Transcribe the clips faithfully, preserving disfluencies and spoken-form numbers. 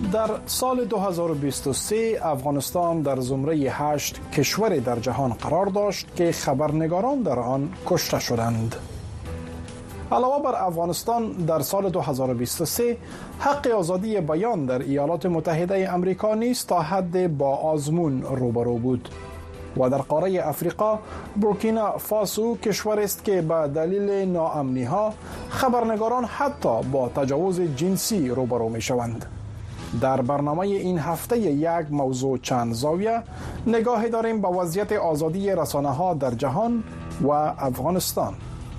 در سال دو هزار و بیست و سه افغانستان در زمره هشت کشور در جهان قرار داشت که خبرنگاران در آن کشته شدند. علاوه بر افغانستان در سال دو هزار و بیست و سه حق آزادی بیان در ایالات متحده آمریکا نیز تا حد با آزمون روبرو بود و در قاره افریقا بورکینا فاسو کشور است که به دلیل ناامنی ها خبرنگاران حتی با تجاوز جنسی روبرو می شوند. در برنامه این هفته یک موضوع چند زاویه نگاه داریم به وضعیت آزادی رسانه ها در جهان و افغانستان.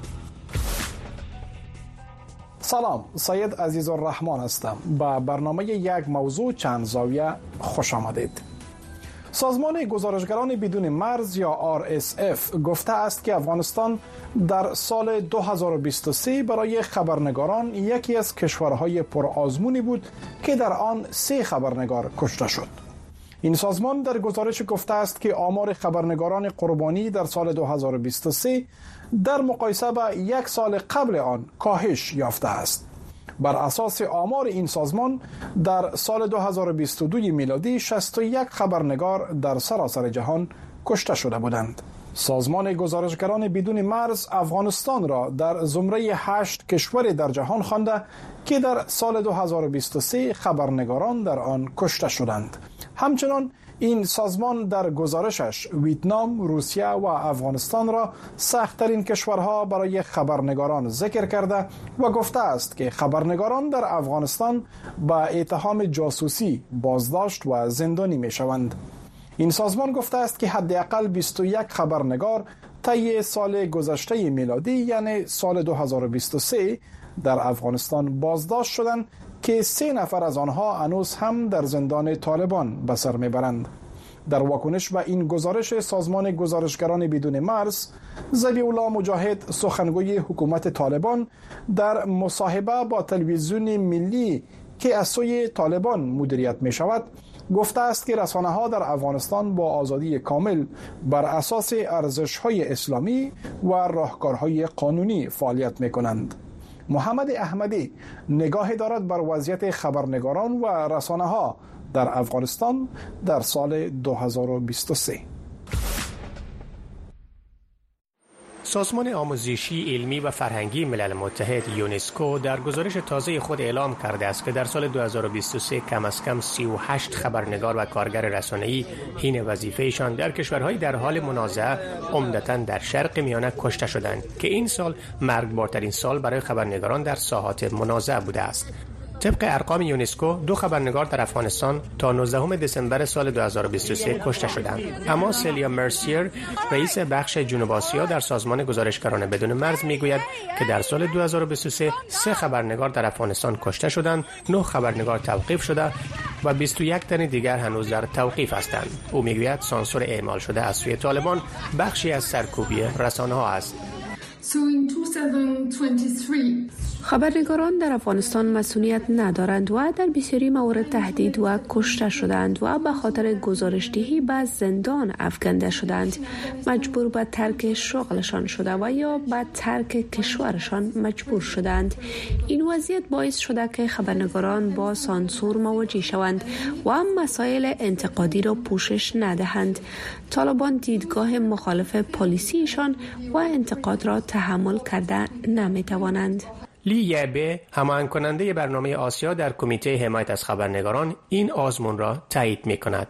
سلام، سید عزیزالرحمن هستم. به برنامه یک موضوع چند زاویه خوش آمدید. سازمان گزارشگران بدون مرز یا آر اس اف گفته است که افغانستان در سال دو هزار و بیست و سه برای خبرنگاران یکی از کشورهای پرآزمونی بود که در آن سه خبرنگار کشته شد. این سازمان در گزارش گفته است که آمار خبرنگاران قربانی در سال دو هزار و بیست و سه در مقایسه با یک سال قبل آن کاهش یافته است. بر اساس آمار این سازمان در سال دو هزار و بیست و دو میلادی شصت و یک خبرنگار در سراسر جهان کشته شده بودند. سازمان گزارشگران بدون مرز افغانستان را در زمره هشت کشور در جهان خوانده که در سال دو هزار و بیست و سه خبرنگاران در آن کشته شدند. همچنان این سازمان در گزارشش ویتنام، روسیه و افغانستان را سخت‌ترین کشورها برای خبرنگاران ذکر کرده و گفته است که خبرنگاران در افغانستان با اتهام جاسوسی بازداشت و زندانی می‌شوند. این سازمان گفته است که حداقل بیست و یک خبرنگار طی سال گذشته میلادی یعنی سال دو هزار و بیست و سه در افغانستان بازداشت شدند که سه نفر از آنها هنوز هم در زندان طالبان به سر میبرند. در واکنش به این گزارش سازمان گزارشگران بدون مرز، ذبیح الله مجاهد سخنگوی حکومت طالبان در مصاحبه با تلویزیون ملی که از سوی طالبان مدیریت می شود گفته است که رسانه ها در افغانستان با آزادی کامل بر اساس ارزش های اسلامی و راهکارهای قانونی فعالیت می کنند. محمد احمدی نگاهی دارد بر وضعیت خبرنگاران و رسانه ها در افغانستان در سال دو هزار و بیست و سه. سازمان آموزشی علمی و فرهنگی ملل متحد یونسکو در گزارش تازه خود اعلام کرده است که در سال دو هزار و بیست و سه کم از کم سی و هشت خبرنگار و کارگر رسانه‌ای حین وظیفه‌شان در کشورهای در حال منازعه عمدتاً در شرق میانه کشته شدند که این سال مرگبارترین سال برای خبرنگاران در ساحات منازعه بوده است. طبق ارقام یونسکو دو خبرنگار در افغانستان تا نوزدهم دسامبر سال دو هزار و بیست و سه کشته شدند. اما سلیا مرسیر رئیس بخش جنوب آسیا در سازمان گزارشگران بدون مرز میگوید که در سال دو هزار و بیست و سه سه خبرنگار در افغانستان کشته شدند، نه خبرنگار توقیف شده و بیست و یک تن دیگر هنوز در توقیف هستند. او میگوید سانسور اعمال شده از سوی طالبان بخشی از سرکوبی رسانه ها است. So in two thousand twenty-three خبرنگاران در افغانستان مسئولیت ندارند و در بسیاری موارد تهدید و کشته شدند و به خاطر گزارشدهی به زندان افکنده شدند، مجبور به ترک شغلشان شده و یا به ترک کشورشان مجبور شدند. این وضعیت باعث شده که خبرنگاران با سانسور مواجه شوند و مسائل انتقادی را پوشش ندهند. طالبان دیدگاه مخالف پلیسیشان و انتقاد را تحمل کرده نمیتوانند. لی یعبه هماهنگ کننده برنامه آسیا در کمیته حمایت از خبرنگاران این آزمون را تایید می کند.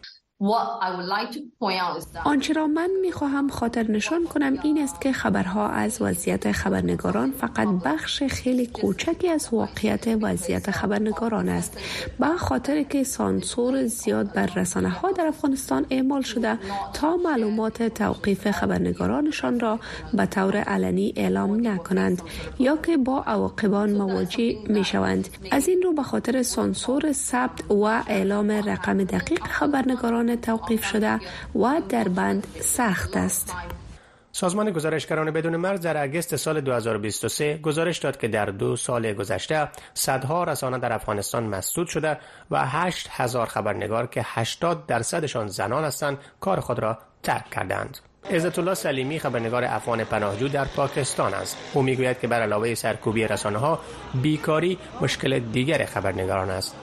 آنچه را من می‌خواهم خاطر نشان کنم این است که خبرها از وضعیت خبرنگاران فقط بخش خیلی کوچکی از واقعیت وضعیت خبرنگاران است. به خاطر که سانسور زیاد بر رسانه‌ها در افغانستان اعمال شده تا معلومات توقیف خبرنگارانشان را به طور علنی اعلام نکنند یا که با عواقب آن مواجه می‌شوند. از این رو به خاطر سانسور ثبت و اعلام رقم دقیق خبرنگاران توقیف شده و در بند سخت است. سازمان گزارشگران بدون مرز در اگست سال دو هزار و بیست و سه گزارش داد که در دو سال گذشته صدها رسانه در افغانستان مسدود شده و هشت هزار خبرنگار که هشتاد درصدشان زنان هستند کار خود را ترک کردند. عزت الله سلیمی خبرنگار افغان پناهجو در پاکستان است. او میگوید که بر علاوه سرکوبی رسانه‌ها بیکاری مشکل دیگر خبرنگاران است.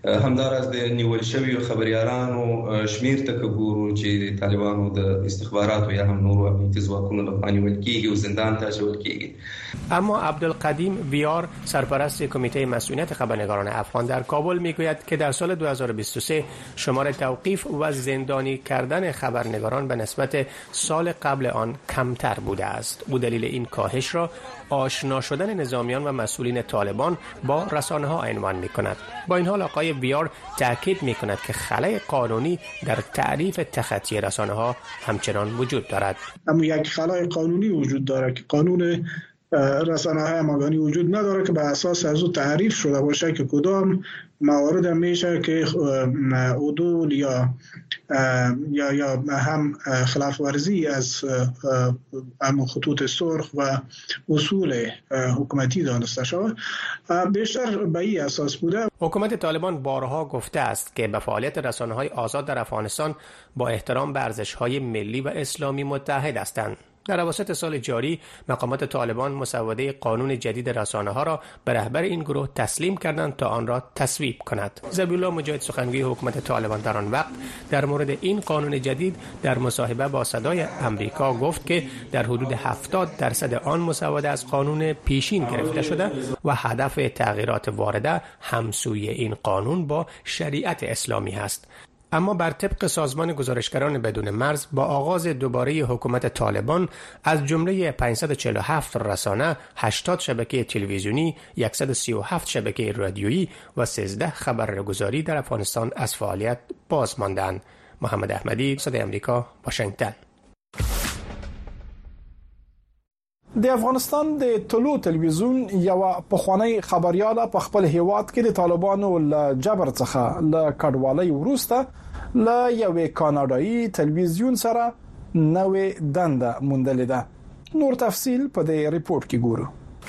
همدارس د نیول شوی خبريالانو شمیر ته ګورو چې طالبانو د استخباراتو یا هم نورو امنیتي ځواکونو لخوا نیول کیږي او زندان ته اچول کیږي. اما عبدالقدیم ویار سرپرست کمیته مسئولیت خبرنگاران افغان در کابل میگوید که در سال دو هزار و بیست و سه شمار توقیف و زندانی کردن خبرنگاران به نسبت سال قبل آن کمتر بوده است. او دلیل این کاهش را آشنا شدن نظامیان و مسئولین طالبان با رسانه ها عنوان می کند. با این حال آقای ویار تاکید می کند که خلأ قانونی در تعریف تخطی رسانه ها همچنان وجود دارد. اما یک خلأ قانونی وجود دارد که قانون رسانه های همگانی وجود نداره که به اساس از او تعریف شده باشه که کدام موارد میشه که عدول یا یا یا هم خلاف ورزی از هم خطوط سرخ و اصول حکومتی دانسته شود، بیشتر به این اساس بوده. حکومت طالبان بارها گفته است که به فعالیت رسانه‌های آزاد در افغانستان با احترام به ارزش‌های ملی و اسلامی متحد هستند. در اواسط سال جاری مقامات طالبان مسوده قانون جدید رسانه‌ها را به رهبر این گروه تسلیم کردند تا آن را تصویب کند. ذبیح الله مجاهد سخنگوی حکومت طالبان در آن وقت در مورد این قانون جدید در مصاحبه با صدای امریکا گفت که در حدود هفتاد درصد آن مسوده از قانون پیشین گرفته شده و هدف تغییرات وارده همسوی این قانون با شریعت اسلامی است. اما بر طبق سازمان گزارشگران بدون مرز با آغاز دوباره حکومت طالبان از جمله پانصد و چهل و هفت رسانه، هشتاد شبکه تلویزیونی، صد و سی و هفت شبکه رادیویی و سیزده خبرگزاری در افغانستان از فعالیت باز ماندند. محمد احمدی، صدای امریکا، واشنگتن. د افغانستان د طلوع تلویزیون یو پخوانی خبريال په خپل هیواد کې د طالبانو له جبر څخه له کډوالۍ وروسته له یو کاناډایي تلویزیون سره نوې دنده موندلې ده. نور تفصیل په دې ریپورت کې ګورو.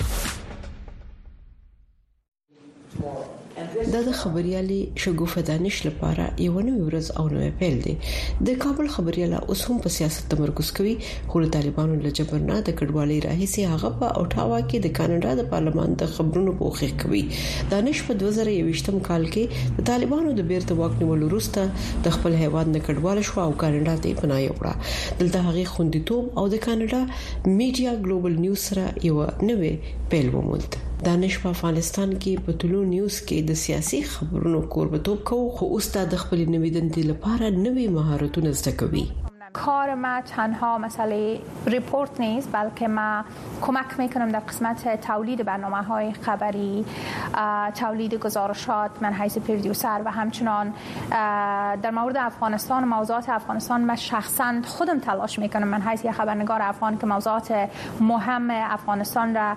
دا د خبريالي شګوفه دانش لپاره یو نوې ورځ او نوې پیل دی. د کابل خبرياله اوس هم په سیاست تمرکز کوي، خو د طالبانو له جبر نه د کډوالۍ راهیسي هغه په اوټاوا کې د کاناډا د پارلمان د خبرونو پوښښ کوي. دانش په دوه زره یوویشتم کال کې د طالبانو د بیرته واک نیولو وروسته د خپل هیواد نه کډوال شو او کاناډا ته پناه یوړه. دلته هغه خوندیتوب او د کاناډا میډیا ګلوبل نیوز سره یو نوې پیل وموند. دانش په افغانستان کې په ټولو نیوز کې د سیاسي خبرونو کوربتوب کوي، خو اوس د خپل نوې دندې لپاره نوې مهارتونه زده کوي. کار ما تنها مسئله ریپورت نیست، بلکه ما کمک میکنم در قسمت تولید برنامه‌های خبری، تولید گزارشات من حیث پرودیوسر و همچنان در مورد افغانستان و موضوعات افغانستان من شخصا خودم تلاش میکنم من حیث خبرنگار افغان که موضوعات مهم افغانستان را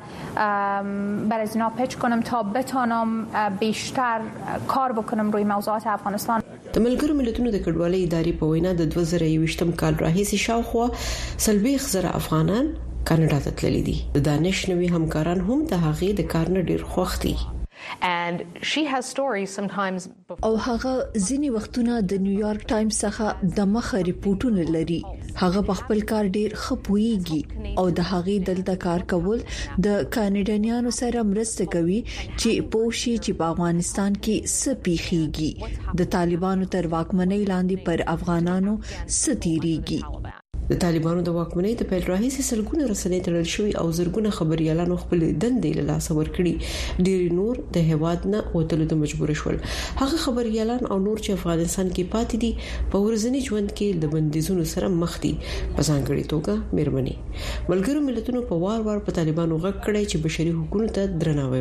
بر از اینا پیچ کنم تا بتونم بیشتر کار بکنم روی موضوعات افغانستان. د ملګرو ملتونو د کډوالۍ ادارې په وینا د دوه زره یوویشتم کال راهیسې شاوخوا څلوېښت زره افغانان کاناډا ته تللي دي. د دانش نوي همکاران هم د هغې د کار نه ډېر خوښ دي. and she has stories sometimes او هغه ځینی وختونه د نیویارک ټایمز څخه د مخه ریپورتونه لري. هغه په خپل کار ډیر خپويږي او د هغې دلته کار کول د کاناډایانو سره مرسته کوي چې پوښي چې په افغانستان کې څه پیښیږي، د طالبانو تر واکمنۍ لاندې پر افغانانو ستیریږي. د طالبانو د واکمنۍ د پیل راهیسې سلګونه رسنۍ تړل شوي او زرګونه خبريالانو خپل دندې له لاسه ورکړي. ډېر نور د هیواد نه وتلو ته مجبور شول. هغه خبريالان او نور چې افغانستان کې پاتې دي په ورځني ژوند کې د بندیزونو سره مخ دي، په ځانګړي توګه مېرمنې. ملګرو ملتونو په وار وار په طالبانو غږ کړی چې بشري حقوقو ته درناوی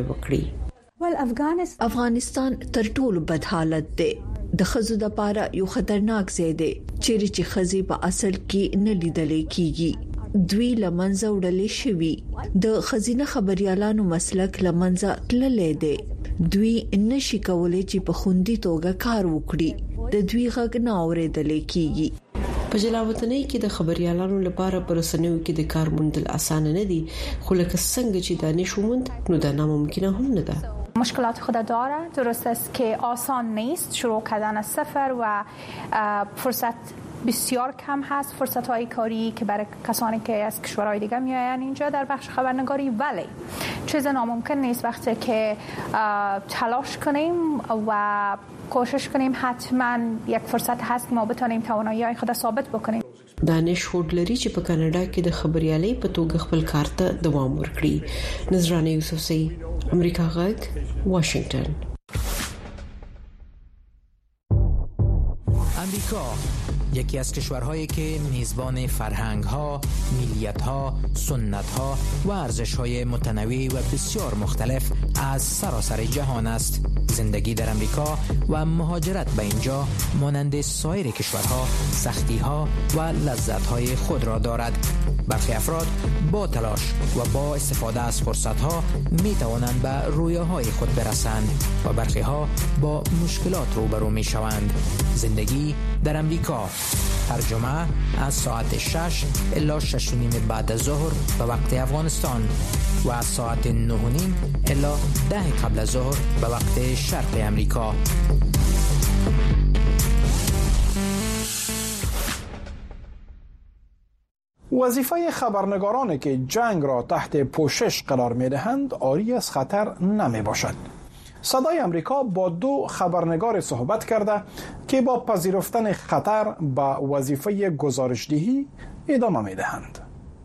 وکړي. افغانستان تر ټولو بد حالت دی. د خزو د پاره یو خطرناک ځای دی چیرې چې خزي په اصل کې نه لیدل کیږي. دوی لمنځه وړل شوی، د خزینه خبريالانو مسلک لمنځه تللې دی. دوی نشي کولای چې په خوندي توګه کار وکړي. د دوی غږ نه اوریدل کیږي. په جلاوطنۍ کې د خبريالانو لپاره پر رسنیو کې د کار موندل اسانه نه دي، خو لکه څنګه چې دانش وموند نو دا ناممکنه هم نه ده. مشکلات خود داره، درست است که آسان نیست شروع کردن از صفر و فرصت بسیار کم هست فرصت‌های کاری که برای کسانی که از کشورهای دیگه میآیند اینجا در بخش خبرنگاری، ولی چیز ناممکن نیست وقتی که تلاش کنیم و کوشش کنیم حتما یک فرصت هست که ما بتونیم توانایی‌های خود ثابت بکنیم. دانش هوډلري چې په کاناډا کې د خبريالۍ په توګه خپل کار ته دوام ورکړي. نظرانه یوسفزئی، امریکا غږ، واشنگتن. امریکا یکی از کشورهایی که میزبان فرهنگ‌ها، ملیت‌ها، سنت‌ها و ارزش‌های متنوع و بسیار مختلف از سراسر جهان است. زندگی در امریکا و مهاجرت به اینجا مانند سایر کشورها سختی‌ها و لذت‌های خود را دارد. برخی افراد با تلاش و با استفاده از فرصت‌ها می‌توانند به رویاهای خود برسند و برخی‌ها با مشکلات روبرو می‌شوند. زندگی در امریکا هر جمعه از ساعت شش الی شش و نیم بعد از ظهر به وقت افغانستان و از ساعت نه و نیم الی ده قبل از ظهر به وقت شرق امریکا. وظیفه خبرنگارانی که جنگ را تحت پوشش قرار می‌دهند عاری از خطر نمی باشد. صدای امریکا با دو خبرنگار صحبت کرده که با پذیرفتن خطر به وظیفه گزارشدهی ادامه می‌دهند.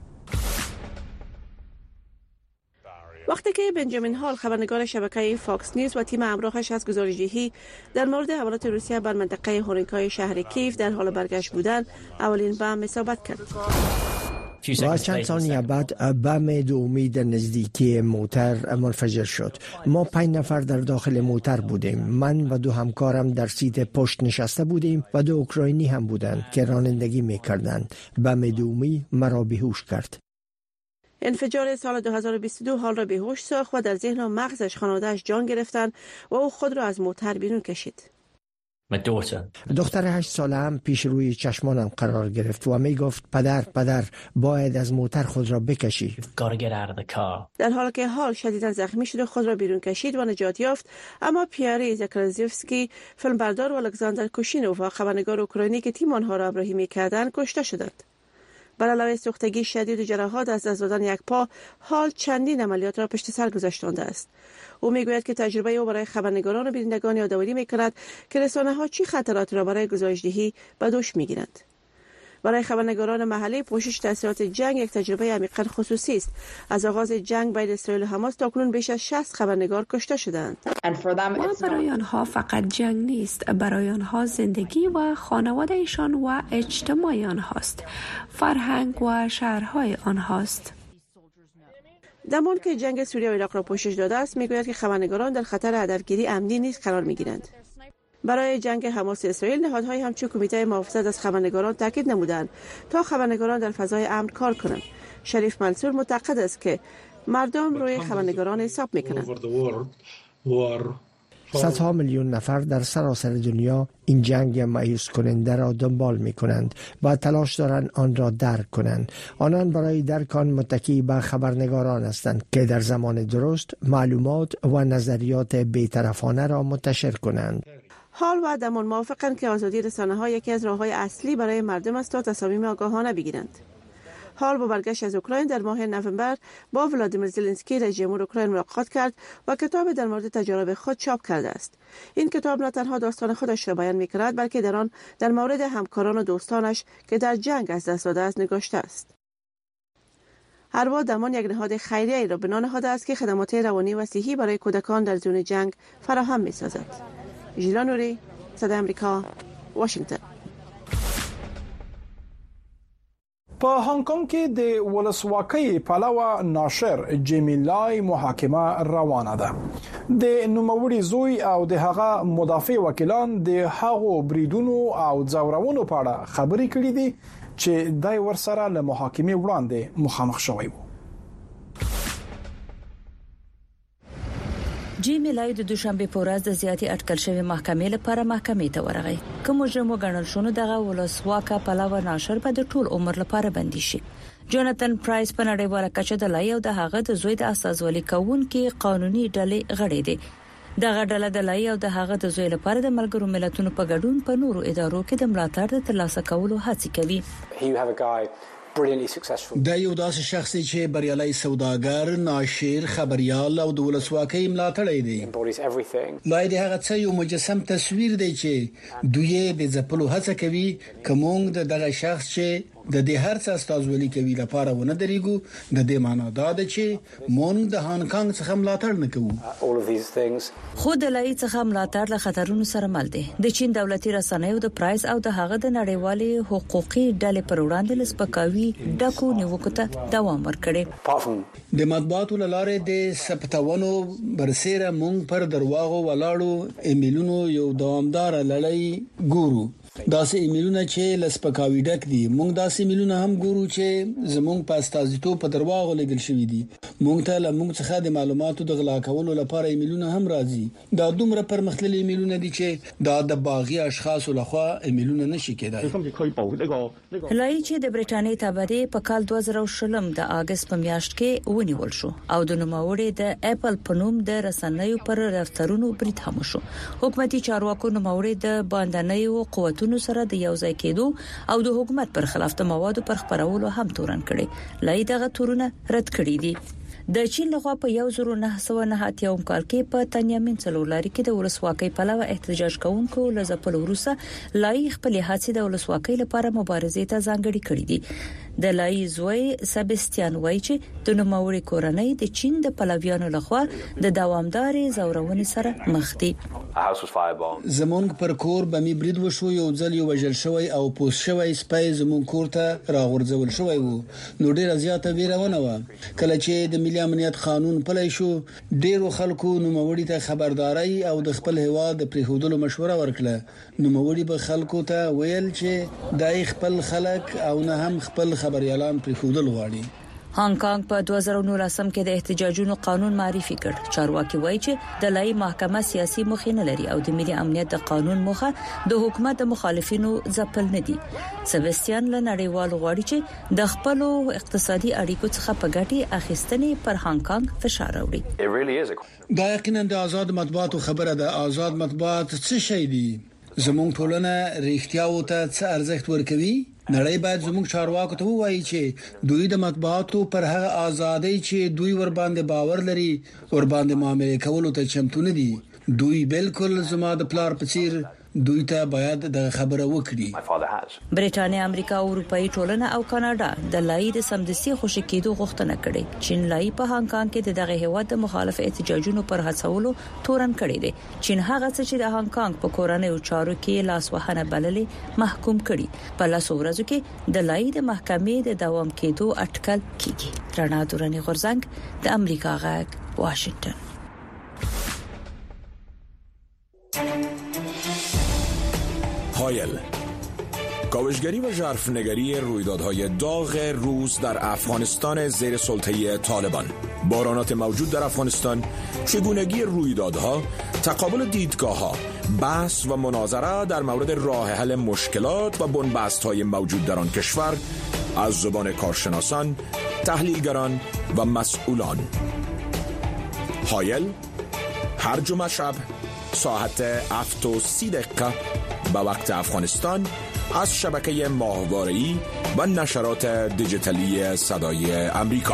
وقتی که بنجامین هال خبرنگار شبکه فاکس نیوز و تیم همراهش از گزارشدهی در مورد حملات روسیه بر منطقه هورنکای شهر کیف در حال برگشت بودند، اولین بم اصابت کرد. و چند ثانیه بعد بم دومی در نزدیکی موتر منفجر شد. ما پنج نفر در داخل موتر بودیم. من و دو همکارم در سیت پشت نشسته بودیم و دو اوکراینی هم بودند که رانندگی می‌کردند. بم دومی مرا بیهوش کرد. انفجار سال دو هزار و بیست و دو حال را بیهوش ساخت و در ذهن و مغزش خانواده‌اش جان گرفتند و او خود را از موتر بیرون کشید. دختر هشت ساله هم پیش روی چشمانم قرار گرفت و می گفت پدر پدر باید از موتر خود را بکشی. در حالی که حال شدیداً زخمی شد و خود را بیرون کشید و نجات یافت، اما پیاری زکرزیفسکی فیلمبردار و الکساندر کوشینوف و خبرنگار اوکراینی که تیم آنها را همراهی می‌کردند کشته شدند. بر علاوه سوختگی شدید و جراحات از دست دادن یک پا، حال چندین عملیات را پشت سر گذاشته است. او میگوید که تجربه او برای خبرنگاران و بینندگان یادآوری میکند که رسانه‌ها چه خطراتی را برای گزارشدهی به دوش میگیرند. برای خبرنگاران محلی پوشش تاثیرات جنگ یک تجربه عمیقاً خصوصی است. از آغاز جنگ بین اسرائیل و حماس تاکنون بیش از شصت خبرنگار کشته شدند. و برای آنها فقط جنگ نیست، برای آنها زندگی و خانواده ایشان و اجتماع آنهاست، فرهنگ و شهرهای آنهاست. زمان که جنگ سوریه و عراق را پوشش داده است، میگوید که خبرنگاران در خطر هدفگیری امنی نیز قرار میگیرند. برای جنگ حماس اسرائیل نهادهای همچون کمیته محافظت از خبرنگاران تاکید نمودند تا خبرنگاران در فضای امن کار کنند. شریف منصور معتقد است که مردم روی خبرنگاران حساب میکنند. صدها میلیون نفر در سراسر دنیا این جنگ مایوس کننده را دنبال می کنند و تلاش دارند آن را درک کنند. آنان برای درک آن متکی به خبرنگاران هستند که در زمان درست معلومات و نظریات بی‌طرفانه را منتشر کنند. حال و دمان موافقند که آزادی رسانه‌ها یکی از راه‌های اصلی برای مردم است تا تصامیم آگاهانه بگیرند. حال با برگشت از اوکراین در ماه نوامبر با ولادیمیر زلنسکی رئیس جمهور اوکراین ملاقات کرد و کتاب در مورد تجارب خود چاپ کرده است. این کتاب نه تنها داستان خودش را بیان می‌کند بلکه در آن در مورد همکاران و دوستانش که در جنگ از دست داده است نگاشته است. هروا درمان یک نهاد خیریه‌ای را بنا نهاده است که خدمات روانی و صحی برای کودکان در زون جنگ فراهم می‌سازد. ژیلا نوری، صدای امریکا، واشنگتن. په هانګ کانګ کې د ولسواکۍ پلوه ناشر جیمی لای محاکمه روانه ده. د نوموړي زوی او د هغه مدافع وکیلان د هغو بریدونو او ځورونو په اړه خبرې کړې دي چې دای ورسره له محاکمې وړاندې مخامخ شوی و. جیمی لای د دوشنبه په ورځ د زیاتې اټکل شوی محکمې لپاره محکمې ته ورغی. کوم مجرم وګڼل شو دغه ولسواکه پلوه ناشر په د ټول عمر لپاره بندي شي. جوناتن پرایس په نړیواله کچه د لای او د هغه د زوی د استازولي کوونکې قانوني ډلې غړي دي. دغه ډله د لای او د هغه د زوی لپاره د ملګرو ملتونو په ګډون په نورو ادارو کې د ملاتړ د ترلاسه کولو هڅه کوي. دا یو داسې شخص چې بریالي سوداګر، ناشر، خبريال او د ولسواکۍ ملاتړی دی. لای د هغه څه یو مجسم تصویر دی چې دوی د ځپلو هڅه کوي. کوم د دغه شخص چې د دې هر څه استازولي کوي لپاره ونه درېګو، د دې معنا دا ده چې مونږ د هانګ کانګ څخه ملاتړ نه کوو. خو د لای څخه ملاتړ له خطرونو سره مل دی. د چین دولتي رسنیو د پرایس او د هغه د نړیوالي حقوقي ډلې پر وړاندې لسپکاوي ډکو نیوکو ته دوام ورکړي. د مطبوعاتو لاره د سپټاونو برسېره مونږ پر درواغو ولاړو ایمیلونو یو دوامدار لړۍ ګورو. داسې ایمیلونه چې لسپکاوي ډک دي. مونږ داسې ایمیلونه هم ګورو چې زمونږ په استازیتوب په درواغو لګل شوی دي. مونږ ته له مونږ څخه د معلوماتو د غلا کولو لپاره ایمیلونه هم راځي. دا دومره پرمختللي ایمیلونه دي چې دا د باغی اشخاصو لخوا ایمیلونه نشي کېدای. لای چې د برټانیې تابعې په کال دوه زره شلم د اگست په میاشت کې ونیول شو او د نوموړي د اپل په نوم د رسنیو پر دفترونو برید هم شو. حکومتي چارواکو نوموړي د باندنیو قوتونو سره د یوځای کېدو او د حکومت پر خلاف د موادو پر خپرولو هم تورن کړي. لای دغه تورونه رد کړي دي. د چین لخوا په یو زره نه سوه نه اتیا کال کې په تنیامین څلورلاري کې د ولسواکۍ پلوه احتجاج کوونکو لزپل وروسته لای خپل هڅې د ولسواکۍ لپاره مبارزې ته ځانګړي کړې دي. د لای زوی سبستیان وایي چې د نوموړي کورنۍ د چین د پلویانو لخوا د دوامدارې زورونې سره مخ دي. زمونږ پر کور بمی برید وشو. یو ځل یو وژل شوی او پوس شوی سپای زمونږ کور ته راغورځول شوی وو. نو ډیره زیاته ویرونه و. کله چې د ملي امنیت قانون پلی شو، ډیرو خلکو نوموړي ته خبرداري او د خپل هواد د پریښودلو مشوره ورکړه. نوموړي به خلکو ته ویل چې دای خپل خلک او نه هم خپل خبريالان پریښودل غواړي. هانګ کانګ په دوه زره نولسم کې د احتجاجونو قانون معرفي کړ. چارواکي وایي چې د لای محکمه سیاسي موخه نه لري او د ملي امنیت د قانون موخه د حکومت د مخالفینو ځپل نه دي. سبستیان له نړیوال غواړي چې د خپل اقتصادي اړیکو څخه په ګټي اخیستنې پر هانګ کانګ فشار راوړي. دا یقینا د آزاد مطبوعاتو خبره ده. آزاد مطبوعات څه شي دي؟ زموږ ټولنه ریښتیاو ته څه ارزښت ورکوي؟ نړۍ باید زموږ چارواکو ته ووایي چې دوی د مطبوعاتو پر هغه ازادۍ چې دوی ور باندې باور لري ور باندې معاملې کولو ته چمتو نه دي. دوی بالکل زما د پلار په څیر دوی ته باید د خبره وکړي. برېټانیا، امریکا، اروپאי ټولنه او کاناډا د لای د سمدستي خوشی کېدو غوښتنه کړې. چین لای په هانګ کانګ کې دغه هیواد د مخالف احتجاجونو پر هڅولو تورن کړی دی. چین هغه څه چې د هانګ کانګ په کورنۍ چارو کې لاس وهنه بللې محکوم کړي. په لاسو ورځو کې د لای د محکمې د دوام کېدو اټکل کیږي. رڼا دوراني غورځنګ د امریکا غږ، واشنگټن. هایل، کاوشگری و ژرفنگری رویدادهای داغ روز در افغانستان زیر سلطه طالبان. بحرانات موجود در افغانستان، چگونگی رویدادها، تقابل دیدگاه‌ها، بحث و مناظره در مورد راه حل مشکلات و بنبست‌های موجود در آن کشور از زبان کارشناسان، تحلیلگران و مسئولان. هایل، هر جمعه شب ساعت هفت و سی دقیقه به وقت افغانستان از شبکه ماهواره‌ای و نشرات دیجیتالی صدای امریکا.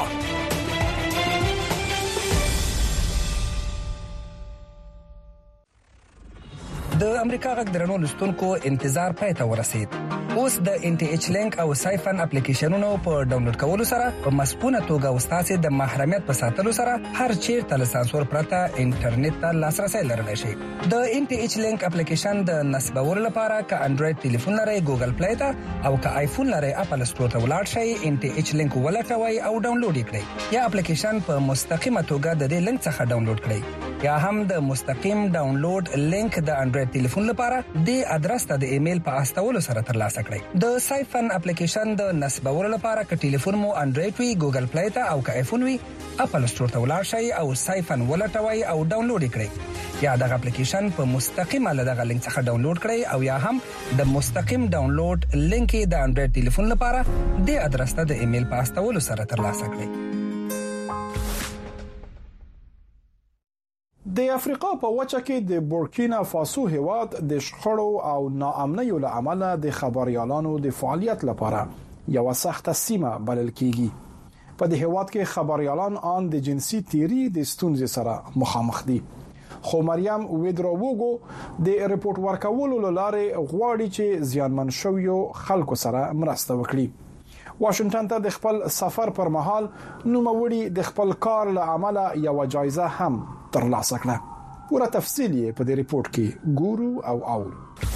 د امریکا غږ درنو لستونکو انتظار پای ته ورسید. اوس د ان ټي ایچ لینک او سایفن اپلیکیشنونو په ډاونلوډ کولو سره په مسپونه توګه وستاسو د محرمیت په ساتلو سره هر چیرته له سانسور پرته انټرنیټ ته لاسرسي لرلی شي. د ان ټي ایچ لینک اپلیکیشن د نصبولو لپاره ک انډراید ټلیفون لري ګوګل پلی ته او ک آیفون لري اپل سټور ته ولاړ شئ. ان ټي ایچ لینک ولټوي او ډاونلوډ کړئ یا اپلیکیشن په مستقیمه توګه د دې لینک څخه ډاونلوډ کړئ یا هم د مستقیم ډاونلوډ لینک د انډراید ټلیفون لپاره د ادرس ته د ایمیل په استولو سره ترلاسه کړئ. د سایفن اپلیکیشن د نصبولو لپاره ک ټلیفون مو انډراید وي ګوګل پلی ته او ک آیفون وي اپل سټور ته ولاړ شئ او سایفن ولټوي او ډاونلوډ کړئ یا د اپلیکیشن په مستقیمه لدغه لینک څخه ډاونلوډ کړئ او یا هم د مستقیم ډاونلوډ لینک د انډراید ټلیفون لپاره د ادرس ته د ایمیل په استولو سره ترلاسه کړئ. د افریقا په وچه کې د بورکینا فاسو هیواد د شخړو او ناامنیو له امله د خبريالانو د فعالیت لپاره یو سخت سیمه بلل کیږي. په دې هیواد کې خبريالان ان د جنسي تیری د ستونزې سره مخامخ دي. خو مریم ویدرووګو د ریپورت ورکولو لاره غواړي چې زیانمن شویو خلکو سره مرسته وکړي. واشنگټن ته د خپل سفر پر مهال نوموړي د خپل کار له عمله یو جایزه هم ترلاسه کړه. پوره تفصیل یې په دې ریپورت کې ګورو او اورو.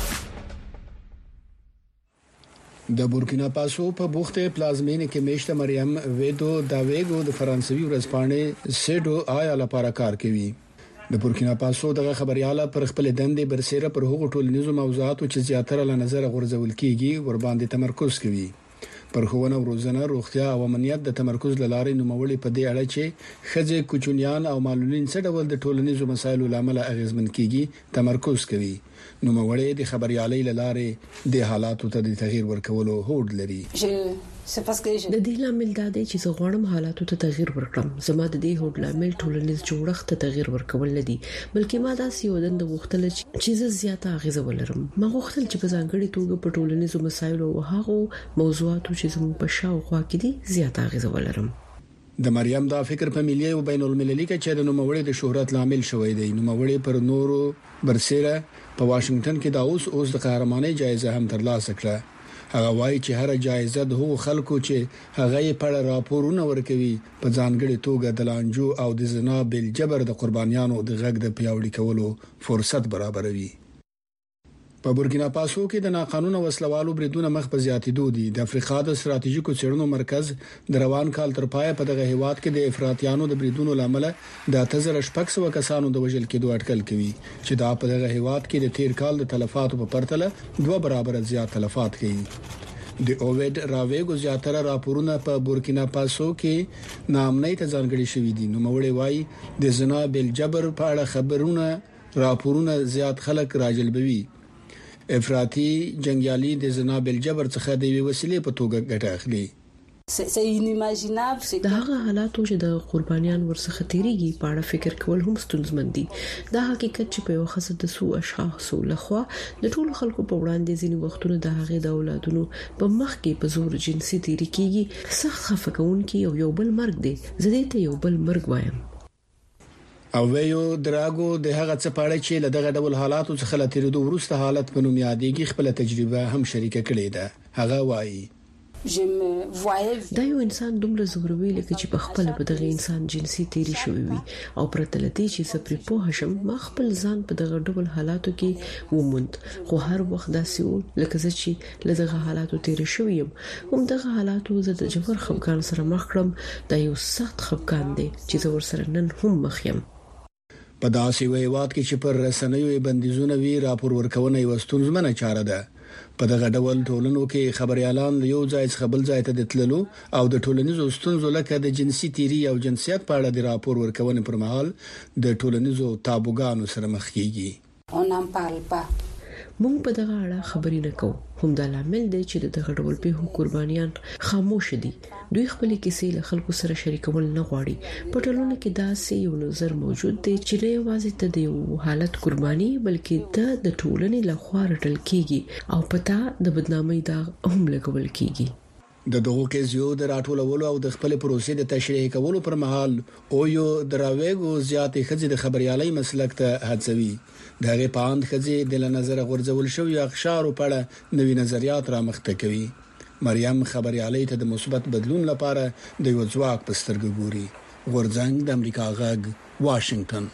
د بورکینا فاسو په بوخته پلازمینه کې میشته مریم ویدو داویګو د فرانسوي ورځپاڼې سیډو آیا لپاره کار کوي. د بورکینا فاسو دغه خبرياله پر خپل دندې برسېره پر هغو ټولنیزو موضوعاتو چې زیاتره له نظر غورځول کیږي ور باندې تمرکز کوي. پر خوونه او روزنه روغتیا او امنیت د تمرکز لاره نوموړي په دې اړه چې خځې کوچنیان او معلولین څه ډول د ټولنیزو مسایلو لامل اغیزمن کیږي تمرکز کوي. نوموړي د خبريالۍ لاره د حالاتو ته د تغییر ورکولو هوډ لري. د دې لامل دا دی چې زه غواړم حالاتو ته تغییر ورکړم. زما د دې هوډ لامل ټولنیز جوړښت ته تغییر ورکول نه دي، بلکې ما دا سیودن د غوښتل چې زه زیاته اغیزه ولرم. ما غوښتل چې په ځانګړي توګه په ټولنیزو مسایلو او هغه موضوعاتو چې زموږ په شاوخوا کې دي زیاته اغیزه ولرم. د مریم دا فکر په ملي او بین المللي کې د نوموړي د شهرت لامل شوی دی. نوموړي پر نورو برسېره په واشنگټن کې دا اوس اوس د قهرمانۍ جایزه هم ترلاسه کړه. هغه وایي چې هر جایزه د هغو خلکو چې هغه یې په راپورونه ورکوي په ځانګړي توګه د لانجو او د زنا بل جبر د قربانیانو د غږ د پیاوړي کولو فرصت برابروي. په بورکینا فاسو کې د ناقانونه وسلوالو بریدونو مخ په زیاتېدو دي. د افریقا د ستراتیژیکو څېړنو مرکز د روان کال تر پایه په دغه هیواد کې د افراطیانو د بریدونو لامل د تزر شپږ سوه کسانو د وژل کېدو اټکل کوي چې دا په دغه هیواد کې د تیر کال د تلفاتو په پرتله دوه برابر زیات تلفات کوي. د اووید راویګو زیاتره راپورونه په بورکینا فاسو کې نامنۍ ته ځانګړي شوي دي. نوموړي وایي د زنا بل جبر په اړه خبرونه راپورونه زیات خلک راجلبوي. افراطي جنگیالي د زنا بل جبر څخه د وی وسیلې په توګه ګټه اخلي. د هغه حالاتو چې د قربانیان ورڅخه تیریږي په اړه فکر کول هم ستونزمن دي. دا حقیقت چې په یو خاصه د سو اشخاصو لخوا د ټولو خلکو په وړاندې ځینې وختونه د هغه د اولادونو په مخ کې په زور جنسي تیری کیږي سخت خفقونکي او یو بل مرګ دی. زه دې ته یو بل مرګ وایم. او ویو دراګو د هغه څه پاړه چې له دغه ډول حالاتو څخه لتیریدو وروسته حالت په نوم یادېږي خپل تجربه هم شریکه کړې ده. هغه وایي دا یو انسان دومره زوروي لکه چې په خپل په دغه انسان جنسي تیری شوی وي او پرته لدی چې زه پرې پوه شم ما خپل ځان په دغه ډول حالاتو کې وموند. خو هر وخت داسې و لکه زه چې له دغه حالاتو تیر شوی یم. هم دغه حالاتو زه د جبر خفګان سره مخ کړم. دا یو سخت خفګان دی چې زه ورسره نن هم مخ یم. په داسې ویواد کې چې پر رسنیو بندیزونه وی راپور ورکونه یو ستونزمنه چاره ده. په دغه ډول ټولنو کې خبريالان یو ځای څخه بل ځای ته د تللو او د ټولنیزو ستونزو لکه د جنسي تیری او جنسیت په اړه د راپور ورکونه پر مهال د ټولنیزو تابوګانو سره مخ کیږي. مونږ په دغه اړه خبرې نه کوو. هم دا لامل دی چې دغه ډول په قربانیان خاموش دي. دوی خپل کیسې له خلکو سره شریکول نه غواړي. په ټولنه کې دا سه یو نظر موجود دی چې نه یوازې ته د یو حالت قرباني بلکې د د ټولنې له خوا رټل کیږي او پتا د بدنامۍ دا هم لګول کیږي. د دغه کیسو د راټولولو او د خپل پروسې د تشریح کولو پر مهال او یو دراویګو زیاتې خځې د خبريالۍ مسلک ته هڅوي. دغه پاند خځې د نظر غورځول شوی اخشار په اړه نوې نظریات را مخته کوي. مریم خبريالۍ ته د مثبت بدلون لپاره د یو ځواک په سترګو ګوري. غورځنګ د امریکا غږ واشنگتن.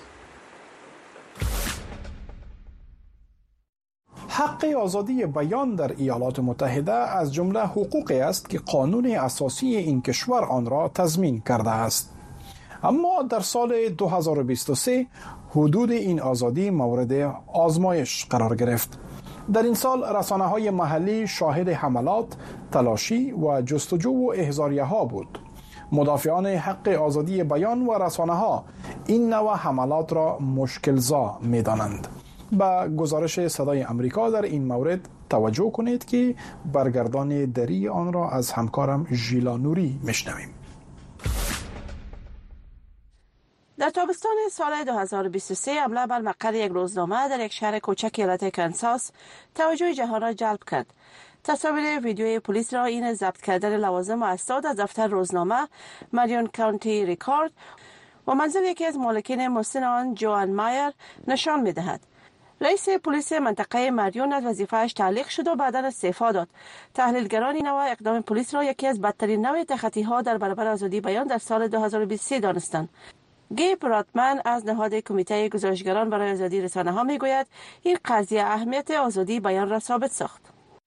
حق آزادی بیان در ایالات متحده از جمله حقوقی است که قانون اساسی این کشور آن را تضمین کرده است. اما در سال دو هزار و بیست و سه حدود این آزادی مورد آزمایش قرار گرفت. در این سال رسانه‌های محلی شاهد حملات، تلاشی و جستجو و احضاریه ها بود. مدافعان حق آزادی بیان و رسانه‌ها این نوع حملات را مشکل‌زا می‌دانند. با گزارش صدای امریکا در این مورد توجه کنید که برگردان دری آن را از همکارم ژیلا نوری میشنویم. در تابستان سال دو هزار و بیست و سه حمله بر مقر یک روزنامه در یک شهر کوچک ایالت کانساس توجه جهان را جلب کرد. تصاویر ویدیوی پلیس را این ضبط کردن لوازم و اسناد از دفتر روزنامه ماریون کانتی ریکارد و منزل یکی از مالکین مسن آن جوان مایر نشان می‌دهد. رئیس پلیس منطقه ماریون از وظیفه‌اش تعلیق شد و بعداً استعفا داد. تحلیلگران این نوع اقدام پلیس را یکی از بدترین نوع تخطی‌ها در برابر آزادی بیان در سال دو هزار و بیست و سه دانستند. گیب راتمن از نهاد کمیته گزارشگران برای آزادی رسانه‌ها میگوید این قضیه اهمیت آزادی بیان را ثابت ساخت.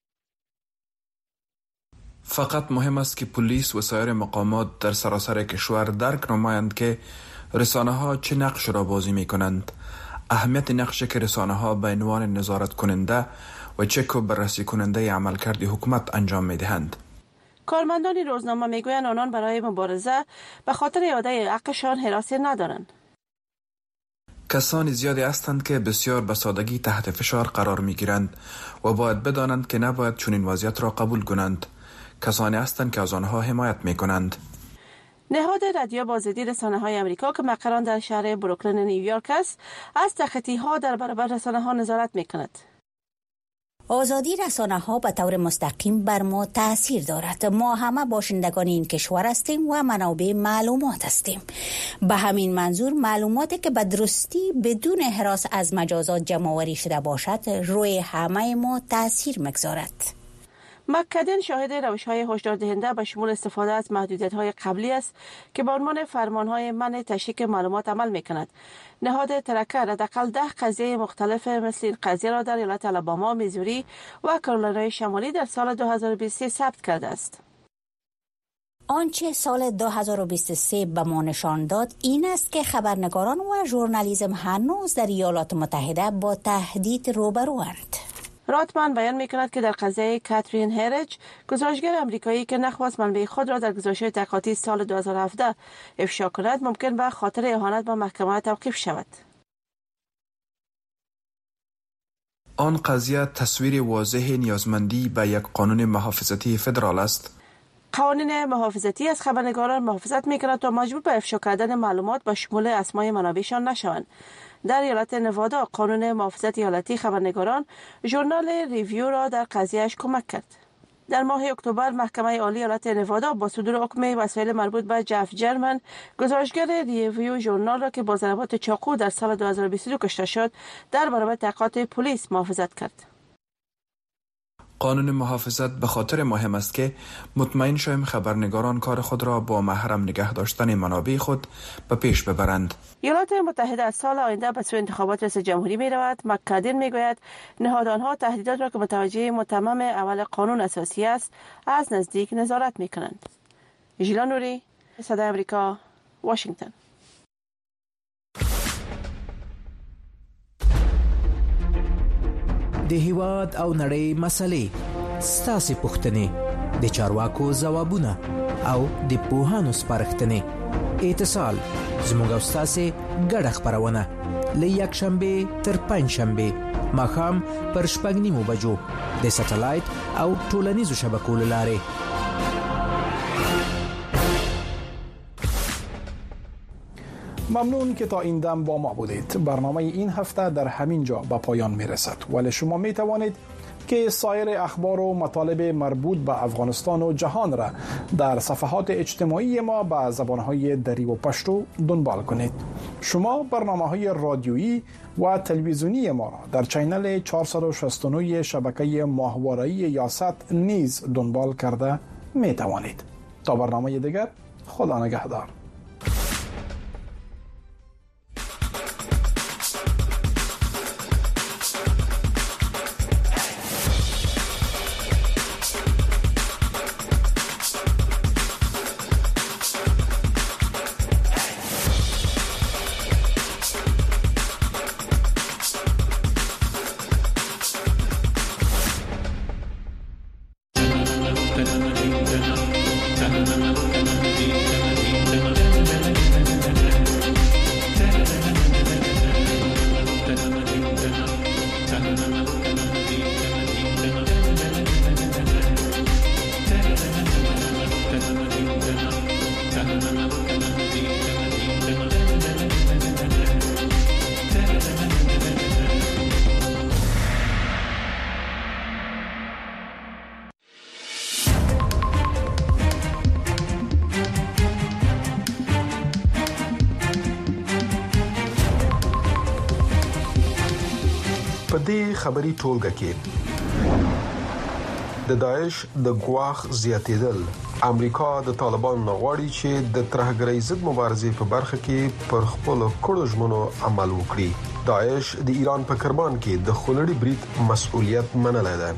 فقط مهم است که پلیس و سایر مقامات در سراسر کشور درک نمایند که رسانه‌ها چه نقش را بازی می‌کنند. اهمیت نقشی که رسانه‌ها به عنوان نظارت کننده و چک و بررسی کننده عملکرد حکومت انجام می‌دهند. کارمندان روزنامه میگویند آنان برای مبارزه به خاطر اعاده حقشان حراسی ندارند. کسان زیادی هستند که بسیار به سادگی تحت فشار قرار می‌گیرند و باید بدانند که نباید چنین وضعیت را قبول کنند. کسانی هستند که از آنها حمایت می‌کنند. نهاد رادیو بازدید رسانه‌های آمریکا که مقر آن در شهر بروکلین نیویورک است، از تخطی‌ها در برابر رسانه‌ها نظارت می‌کند. آزادی رسانه‌ها به طور مستقیم بر ما تأثیر دارد. ما همه باشندگان این کشور هستیم و منابع معلومات هستیم. به همین منظور معلوماتی که به درستی بدون هراس از مجازات جمع‌آوری شده باشد روی همه ما تأثیر می‌گذارد. مکدن شاهد روش‌های هشدار دهنده به شمول استفاده از محدودیت‌های قبلی است که به عنوان فرمان‌های منع تشریک معلومات عمل می‌کند. نهاد ترکر حداقل ده قضیه مختلف مثل این قضیه را در ایالت آلاباما، میزوری و کارولینای شمالی در سال دو هزار و بیست و سه ثبت کرده است. آنچه سال دو هزار و بیست و سه به ما نشان داد این است که خبرنگاران و ژورنالیسم هنوز در ایالات متحده با تهدید روبروند. راتمن بیان می‌کند که در قضیه کاترین هرج، گزارشگر آمریکایی که نخواست منبع خود را در گزارش تحقیقاتی سال دو هزار و هفده افشا کند، ممکن به خاطر اهانت به محکمه توقیف شود. آن قضیه تصویر واضح نیازمندی به یک قانون محافظتی فدرال است. قوانین محافظتی از خبرنگاران محافظت می‌کند تا مجبور به افشا کردن معلومات با شمول اسمای منابعشان نشوند. در ایالت نوادا قانون محافظت ایالتی خبرنگاران ژورنال ریویو را در قضیهش کمک کرد. در ماه اکتبر محکمه عالی ایالت نوادا با صدور حکم وسایل مربوط به جف جرمن، گزارشگر ریویو ژورنال را که با ضربات چاقو در سال دو هزار و بیست و دو کشته شد، در برابر تحقیقات پلیس محافظت کرد. قانون محافظت به خاطر مهم است که مطمئن شویم خبرنگاران کار خود را با محرم نگه داشتن منابع خود به پیش ببرند. ایالات متحده از سال آینده به سوی انتخابات ریاست جمهوری می رود. مکادن می گوید نهادها تهدیدات را که متوجه متمم اول قانون اساسی است از نزدیک نظارت می کنند. ژیلا نوری، صدای امریکا، واشنگتن. د هیواد او نړۍ مسلې، ستاسو پوښتنې، د چارواکو ځوابونه او د پوهانو سپارښتنې. اتصال زموږ او ستاسو ګډه خبرونه له یک شنبه تر پنځ شنبه ماښام پر شپږ نیمو بجو د سټلایټ او ټولنیزو شبکو له لارې. ممنون که تا این دم با ما بودید. برنامه این هفته در همین جا به پایان می رسد، ولی شما می توانید که سایر اخبار و مطالب مربوط به افغانستان و جهان را در صفحات اجتماعی ما به زبانهای دری و پشتو دنبال کنید. شما برنامه‌های رادیویی و تلویزیونی ما را در چینل چهارصد و شصت و نه شبکه ماهواره‌ای یاست نیز دنبال کرده می توانید. تا برنامه دیگر، خدا نگهدار. Thank you. دې خبري ټولګه کې د داعش د ګواخ زیاتېدل امریکا د طالبانو غواړي چې د ترهګرۍ ضد مبارزې په برخه کې پر خپل کړو ژمنو عمل وکړي. داعش د ایران په کرمان کې د خلړی برید مسؤلیت منلای دی.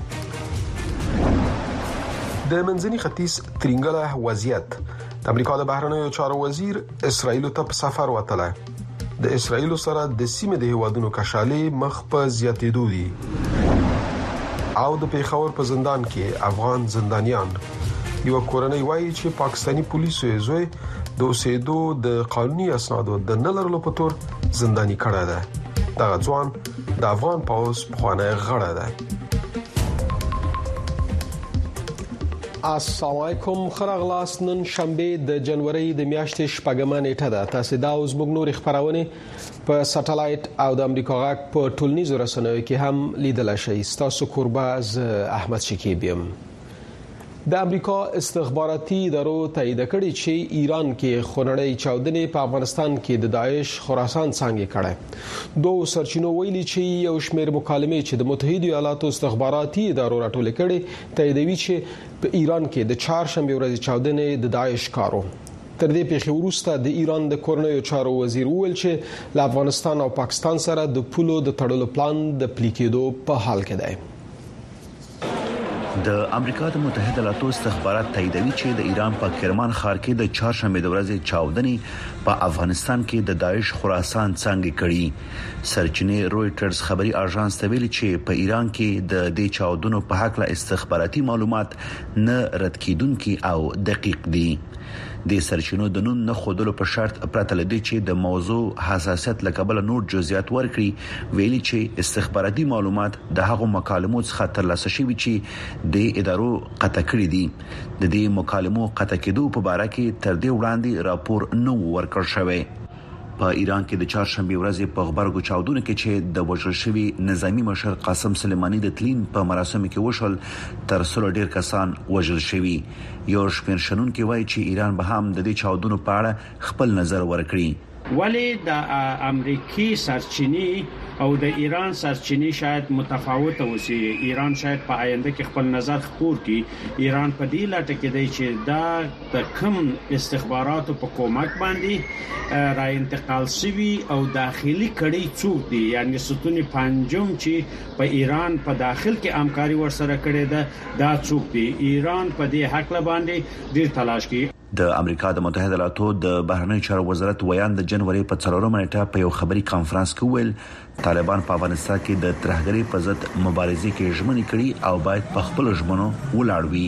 د منځني ختیځ ترنګله وضعیت د امریکا د بهرنیو چارو وزیر اسرائیل ته په سفر وتلی. د اسرائیل سره د سیمې د هیوادونو کشالې مخ په زیاتېدو دي او د پیښور په زندان کې افغان زندانیان یو کورنۍ وایي چې پاکستانی پولیسو یې زوی د اوسېدو د قانوني اسنادو د نلرلو په تور زنداني کړی دی. دغه ځوان د افغان پولیس خوانه غړی دی. السلام علیکم، خراغلاس نن شنبه د جنوري د میاشتې شپږمه نیټه ده. تاسو دا اوس موږ نور خبرونه په سټلایټ او د امریکا غاک په ټولنیزو رسنیو کې هم لیدل شي. تاسو قربا از احمد شکیب یم. د امریکا استخباراتي ادارو تایید کړی چې ایران کې خونړۍ چاودنې په افغانستان کې د داعش خراسان څنګه کړه. دوه سرچینو ویلي چې یو شمېر مکالمې چې د متحده ایالاتو استخباراتي ادارو راټول کړي تاییدوي چې په ایران کې د چهارشنبه ورځې چاودنې د داعش کارو. تر دې پیښې وروسته د ایران د کورنیو چارو وزیر ویل چې له افغانستان او پاکستان سره د پولو د تړلو پلان د پلي کېدو په حال کې دی. د امریکا د متحده ایالاتو استخبارات تاییدوي چې د ایران په کرمان ښار کې د چهارشنبه د ورځې چاودنې په افغانستان کې د داعش خراسان څنګه کړي. سرچینې رويټرز خبري اژانس ته ویلي چې په ایران کې د دې چاودنو په حق له استخباراتي معلومات نه رد کیدونکي او دقیق دي. د سرچینو د نوم نه خودلو په شرط پرته لدی چې د موضوع حساسیت لکبل نور جزئیات ورکړي. ویلي چې استخباراتي معلومات د هغو مکالمو څخه ترلاسه شوي چې د ادارو قطع کړي دي. د دې مکالمو قطع کېدو په اړه کې تر دې وړاندې راپور نو ورکړ شوی. په ایران کې د چهارشنبه ورځې په غبرګو چاودنو کې چې د وژل شوی نظامی مشر قاسم سلیمانی د تلین په مراسمو کې وشول تر څو ډیر کسان وژل شوی. یو شمېر شنونکو وایي چې ایران به هم د دې چاودنو په اړه خپل نظر ورکړي. ولی د امریکای سرچینی او د ایران سرچینی شاید متفاوت اوسي. ایران شاید په آینده کې خپل نظر خپور کړي. ایران په دې لټه کې دی چې دا د کوم استخباراتو په کومک باندې را انتقال شوی او داخلي کړي څوک دي، یعنی ستون پنځم چې په ایران په داخل کې همکاري ورسره کړي ده دا څوک دي. ایران په دې حق باندې ډیر تلاش کوي. د امریکا د متحده ایالاتو د بهرنیو چارو وزارت ویان د جنوري په څلورمه نیټه په یو خبري کانفرنس کې ویل طالبان په افغانستان کې د ترهګرۍ په ضد مبارزې کې ژمنې کړي او باید په خپل ژمنو ولاړ وي.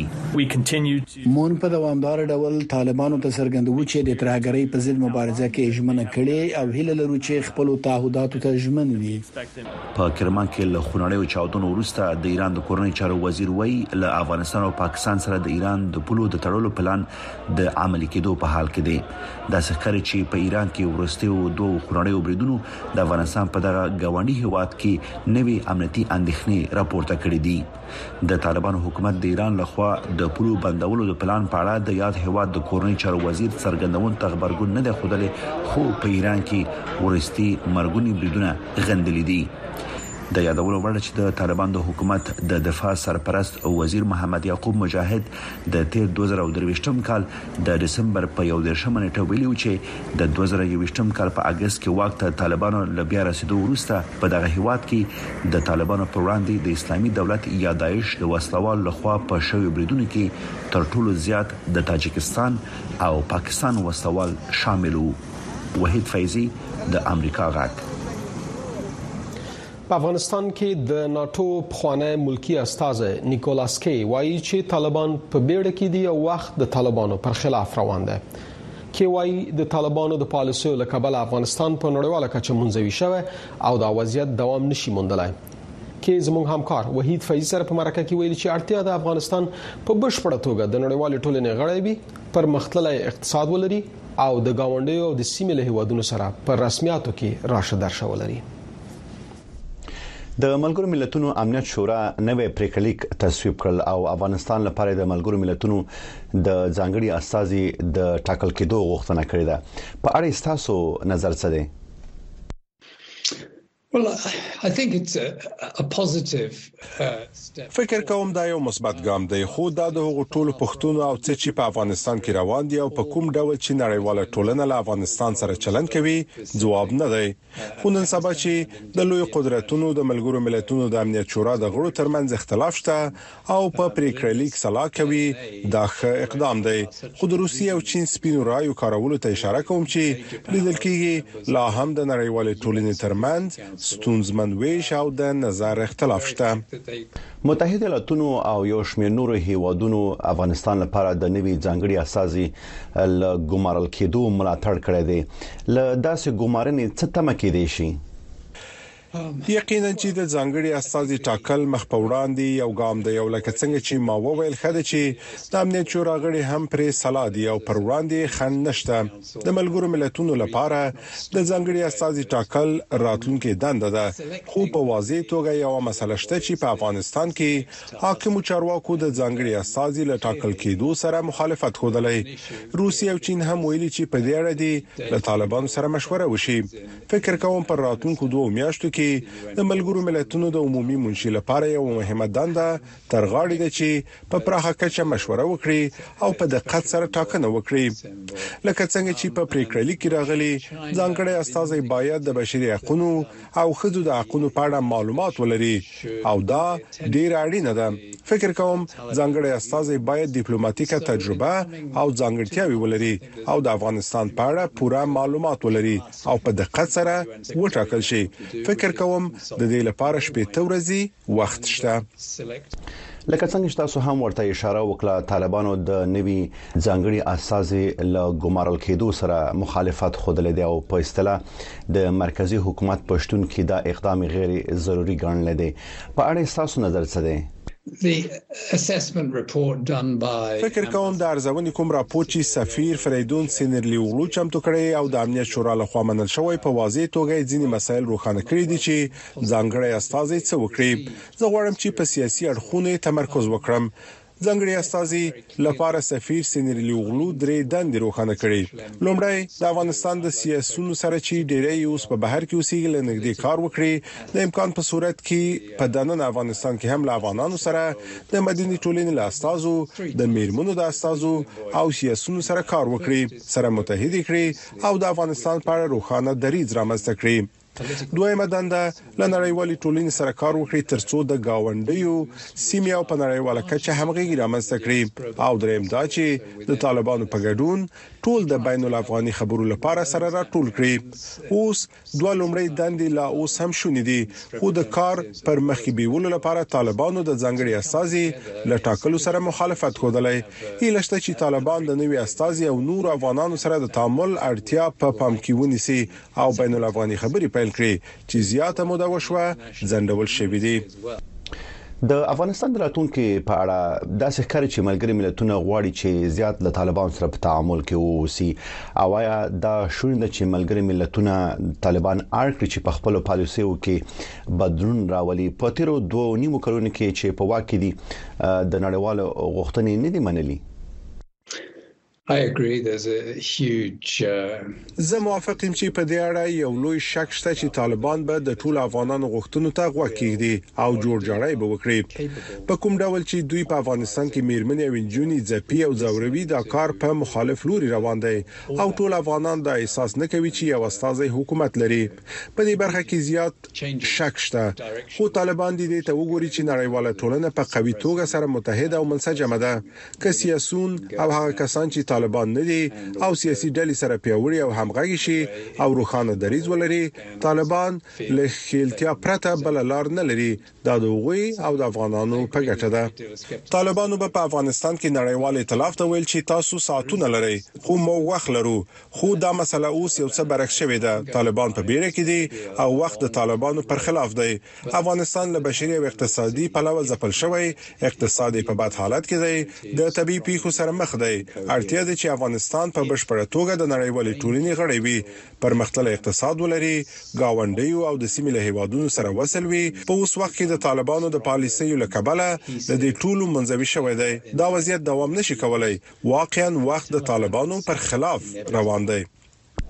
مون په دوامدار ډول طالبانو ته څرګندوي چې د ترهګرۍ په ضد مبارزه کې ژمنه کړي او هیله لرو چې خپل تعهداتو ته ژمن وي. په کرمان کې له خونړیو چاودنو وروسته د ایران د کورنۍ چارو وزیر وایي له افغانستان او پاکستان سره د ایران د پولو د تړلو پلان د عملي کېدو په حال کې دی. دا څرګند چې په ایران کې ورستیو دوه خونړیو بریدونو د افغانستان په دغه ګاونډي هیواد کې نوې امنیتي اندېښنې راپورته کړې دي. د طالبانو حکومت د ایران لخوا د پولو بندولو د پلان په اړه د یاد هیواد د کورنۍ چارو وزیر څرګندون تخبرګون نه دی خوده، خو په ایران کې ورستي مرګونی بریدونه غندلې دي. د یادولو وړ چې د طالبان د حکومت د دفاع سرپرست او وزیر محمد یعقوب مجاهد د تیر دوه زره درویشتم کال د دسمبر په یو دیرشمه نیټه ویلي چې د دوه زره یوویشتم کال په اگست کې وخت طالبانو ل بیا رسیدو وروسته په دغه هیواد کې د طالبانو پر وړاندې د اسلامي دولت یا داعش د وسلوال لخوا په شوی بریدونو کې تر ټولو زیات د تاجکستان او پاکستان وسلوال شامل وو. وحید فیضی د امریکا غاک. په افغانستان کې د ناتو پخوانی ملکی استازی نیکولاس کی وایي چې طالبان په بیړه کې دي او وخت د طالبانو پر خلاف روان دی. کی وایي د طالبانو د پالیسیو له کبله افغانستان په نړیواله کچه منزوي شوی او دا وضعیت دوام نشي موندلای. کې زموږ همکار وحید فیض سره په مرکه کې ویلي چې اړتیا د افغانستان په بشپړه توګه د نړیوال ټولنې غړی وي، پر مختللی اقتصاد ولري او د گاونډیو او د سیمې له هیوادونو سره پر رسمیاتو کې راشه درشه ولري. د ملګرو ملتونو امنیت شورا نوې پریکړه تصویب کړل او افغانستان لپاره د ملګرو ملتونو د ځانګړي استازي د ټاکل کېدو غوښتنه کړې ده. په اړه تاسو نظر څه دی؟ فکر کوم دا یو مثبت ګام دی خو دا د هغو ټولو پښتون او څه چې په افغانستان کې روان دي او په کوم ډول چې نړیواله ټولنه له افغانستان سره چلند کوي جواب نه دی خو نن سبا چې د لوی قدرتونو د ملګرو ملتونو د امنیت شورا د غړو ترمنځ اختلاف شته او په پریکړلیک صلاح کوي دا ښه اقدام دی خو د روسیې او چین سپینو رایو کارولو ته اشاره کوم چې لیدل کېږي لا هم د نړیوالې ټولنې ترمنځ ستونزمن ویش او د نظر اختلاف شته. متحده ایالاتونو او یو شمېر نورو هیوادونو افغانستان لپاره د نوي ځانګړي اساسي ل ګمارل کېدو ملاتړ کړی دی. ل داسې ګمارنې څه تمه کېدای شي؟ یقینا چې د ځانګړي استازي ټاکل مخ په وړاندې یو ګام دی یو لکه څنګه چې ما وویل خده چې د امنیت شورا غړي هم پرې صلاح دی او پر وړاندې خنډ نشته د ملګرو ملتونو لپاره د ځانګړي استازي ټاکل راتلونکي دنده ده خو په واضح توګه یو مسله شته چې په افغانستان کې حاکم چارواکو د ځانګړي استازي له ټاکل کېدو سره مخالفت خوده. روسیه او چین هم ویلي چې په دې اړه دي له طالبانو سره مشوره وشي. فکر کوم پر راتلونکو دوه میاشتو کې د ملګرو ملتونو د عمومي منشي لپاره یو مهمه دنده تر غاړې ده چې په پراخه کچه مشوره وکړي او په دقت سره ټاکنه وکړي. لکه څنګه چې په پریکړلیک کې راغلي ځانګړي استازي باید د بشري حقوقو او حدود د حقوقو په اړه معلومات ولري او دا ډیر اړینه ده. فکر کوم ځانګړي استازي باید ډیپلوماټیکه تجربه او ځانګړتیاوي ولري او د افغانستان په اړه پوره معلومات ولري او په دقت سره وټاکل شي. فکر کوم د دې لپاره شپږ ورځې وخت شته. لکه څنګه چې تاسو هم ورته اشاره وکړه طالبانو د نوي ځانګړي اساسي ل ګمارل کېدو سره مخالفت خوده لیدي او په اصطلاح د مرکزی حکومت پښتون کې دا اقدام غیر ضروري ګڼل دي. په اړه تاسو نظر څه دی؟ فکر کوم د ارزونې کوم راپور چې سفیر فریدون سینرلی اولو چمتو کړی او د امنیت شورا لخوا منل شوی په واضح توګه ځینې مسایل روښانه کړي دي چې ځانګړي استازي څه وکړي. زه غواړم چې په سیاسي اړخونو تمرکز وکړم. ځانګړي استازي لپاره سفیر سینرلی اولو درې دندې روښانه کړي. لومړی د افغانستان د سیاسيونو سره چې ډېری اوس په بهر کې اوسېږي لنګدي کار وکړي. د امکان په صورت کې په دننه افغانستان کې هم له افغانانو سره د مدني ټولنې له استازو د میرمنو د استازو او سیاسيونو سره کار وکړي سره متحد کړي او د افغانستان په اړه روښانه دریځ رامنځته کړي. دویمه دنده له نړیوالې ټولنې سره کار وکړي ترڅو د گاونډیو سیمې او په نړیواله کچه همغږي رامنځته کړي او دریم دا چې د طالبانو په ګډون ټول د بین الافغاني خبرو لپاره سره راټول کړي. اوس دوه لومړی دندې لا اوس هم شونې دي خو د کار پر مخې بیولو لپاره طالبانو د ځانګړي استازي له ټاکلو سره مخالفت کولای. هیله شته چې طالبان د نوي استازي او نور افغانانو سره د تعامل اړتیا په پام کې ونیسي او بین الافغاني خبري پیل کړي چې زیاته موده وشوه ځنډول شوې دي. د افغانستان د راتلونکو په اړه داسې ښکاري چې ملګري ملتونه غواړي چې زیات له طالبان سره په تعامل کې ووسي او آیا دا شونې ده چې ملګري ملتونه طالبان اړ چې په خپل پالیسیو کې بدلون راولي؟ په تیرو دوه نیمو کلونو کې چې په واقع دي د نړیوالو غوښتنې نه دي منلي. I agree there's a huge زه موافق یم چې په دې اړه یو لوی شک شته چې طالبان به د ټول افغانانو غوښتنو ته غوږ کېږدي او جوړجاړی به وکړي. په کوم ډول چې دوی په افغانستان کې میرمنې او انجونې ځپي او زوروي دا کار په مخالف لوري روان دی او ټول افغانان دا احساس نه کوي چې یو استازي حکومت لري. په دې برخه کې زیات شک شته خو طالبان دې ته وګوري چې نړیواله ټولنه په قوي توګه سره متحد او منسجمه ده. که سیاسيون او هغه کسان چې طالبان نه دي او سیاسي ډلې سره پیوړي او همغږي شي او روښانه دریځ ولري طالبان له خیلتیا پرته بل لار نه لري. دا د وغوي او د افغانانو په ګټه ده. طالبانو په افغانستان کې نړیوال ائتلاف ته ویل چې تاسو ساعتونه لري خو مو وخت لرو خو دا مسله اوس یو څه برعکس شوې ده. طالبان په بیره کې دي او وخت د طالبانو پر خلاف دی. افغانستان له بشري او اقتصادي پلوه ځپل شوی اقتصادي په بد حالت کې دی. د طبيعي پیښو سره مخ دی. اړتیا ده چې افغانستان په بشپړه توګه د نړیوالې ټولنې غړی وي پرمختللی اقتصاد ولري گاونډیو او د سیمې له هیوادونو سره وصل وي. په اوس وخت کې د طالبانو د پالیسیو له کبله د دې ټولو منځوي شوی دی. دا وضعیت دوام نشي کولای. واقعا وخت د طالبانو پر خلاف روان دی.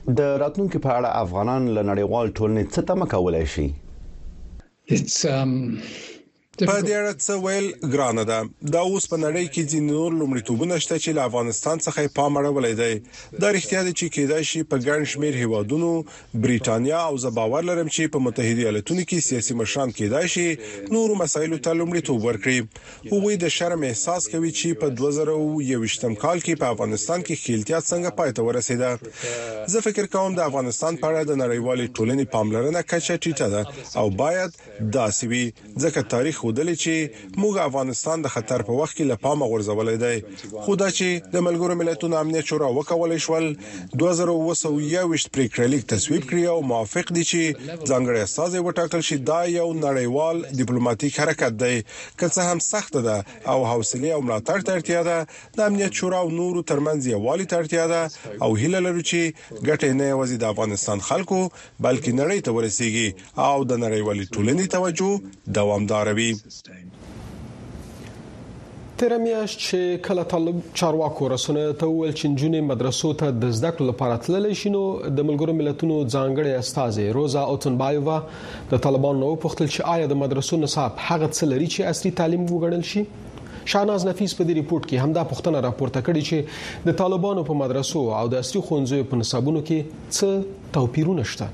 د راتلونکو په اړه افغانان له نړیوال ټولنې څه تمه کولای شي؟ It's um په دې اړه څه ویل ګرانه ده. دا اوس په نړۍ کې ځینې نور لومړیتوبونه شته چې له افغانستان څخه پام اړولې دی. دا اړتیا ده چې کېدای شي په ګڼ شمېر هیوادونو بریټانیا او زه باور لرم چې په متحده ایالاتونو کې سیاسي مشران کېدای شي نور مسایلو ته لومړیتوب ورکړي. هغوی د شرم احساس کوي چې په دوه زره یوویشتم کال کې په افغانستان کې خیلتیا څنګه پای ته ورسېده. زه فکر کوم د افغانستان په اړه د نړیوال ټولنې پاملرنه کچه ټیټه ده او باید داسې وي ځکه تاریخ ودلې چې موږ افغانستان د خطر په وخت کې لپاره غورځولې دی. خو دا چې د ملګرو ملتونو امنیت شورا وکولای شول دوه زره یوویشت پریکړه لیک تصویب کړی او موافق دي چې ځانګړی استازي وټاکل شي. دا یو نړیوال ډیپلوماټیک حرکت دی که څه هم سخت ده او حوصله او ملاتړ ته اړتیا ده. د امنیت شورا او نورو ترمنځ یووالي ته اړتیا ده او هیله لرو چې ګټه نه یوازې د افغانستان خلکو بلکې نړۍ ته ورسیږي او د نړیوالي ټولنې توجه دوامدار وي. تیر میاشت چې کله طالب چارواکو رسنیو ته ویل چې جنونې مدرسو ته د زده کړو لپاره تللی شي، نو د ملګرو ملتونو ځانګړي استازي روزا اوتنبایووا د طالبانو نو پوښتل چې آیا د مدرسو نصاب هغه څه لري چې عصري تعلیم وګڼل شي. شاهناز نفیس په دې ریپورت کې همدا پوښتنه راپورته کړې چې د طالبانو په مدرسو او د عصري ښوونځیو په نصابونو کې څه توپیرونه شته.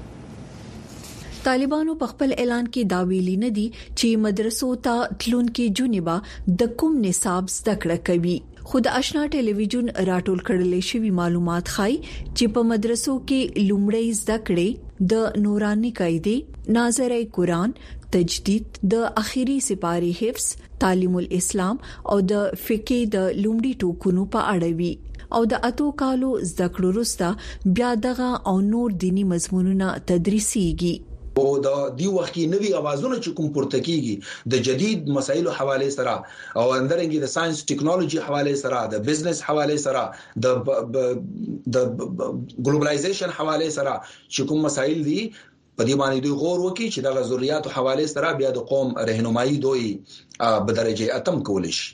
طالبانو په خپل اعلان کې دا ویلي نه دي چې مدرسو ته تلونکي جونیبا د کوم نصاب زده کړه کوي. خود آشنا ټلویزیون راټول کړل شوی معلومات ښيي چې په مدرسو کې لومړی زده کړې د نوراني قاعده، ناظره قرآن، تجدید، د اخیری سپاری حفظ، تعلیم الاسلام او د فقه د لومړي ټوکونو په اړه وی او د اتو کالو زده کړو وروسته بیا دغه او نور دینی مضمونونه تدریسيږي. او د دی وخت کې نوي اوازونه چې کوم پورته کیږي د جدید مسایلو حواله سره او اندرنګي د ساينس ټیکنالوژي حواله سره د بزنس حواله سره د د ګلوبلایزیشن حواله سره چې کوم مسایل دي په دې باندې دوی غور وکړي چې د ضرورت حواله سره بیا د قوم رهنمایي دوی په درجه اتم کول شي.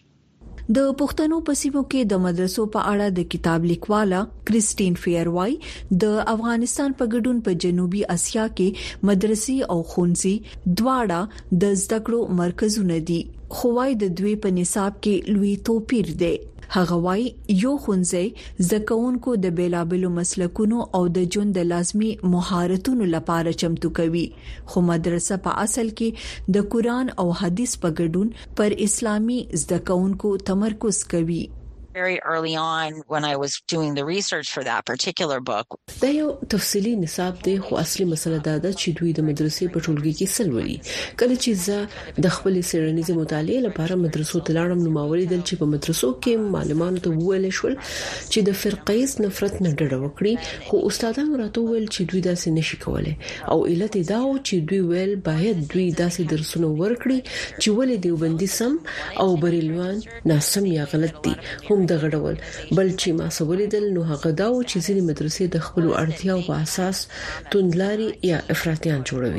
د پښتنو په سیمو کې د مدرسو په اړه د کتاب لیکواله کریسټین فیروای د افغانستان په ګډون په جنوبي اسیا کې مدرسې او ښوونځي دواړه د زده کړو مرکزونه دي، خو وايي د دوی په نصاب کې لوی توپیر دی. هغه وايي یو ښوونځي زکونکو د بیلابلو مسلکونو او د ژوند د لازمي مهارتونو لپاره چمتو کوي، خو مدرسه په اصل کې د قرآن او حدیث په ګډون پر اسلامي زکونکو تمرکز کوي. Very early on when I was doing the research for that particular book. دا یو تفصیلی نصاب دی، خو اصلي مسله دا ده چې دوی د مدرسې په ټولګي کې سلولي. کله چې زه د خپل سیرنیزه مطالعه لپاره مدرسو ته لاړم نو ما ولیدل چې په مدرسو کې معلمانو ته وویل شول چې د فرقیز نفرت نه ډډه وکړي، خو استادانو راته ویل چې دوی داسې نشي کولای او علت دا و چې دوی ویل باید دوی داسې درسونه ورکړي چې ولې دیوبندي سم او بریلویان ناسم یا غلط دي. هم د غړول بل چې ما سولیدل نو هغه دا و چې ځینې مدرسې د خپل اړتیاو په اساس توندلاري یا افراطیان جوړوي.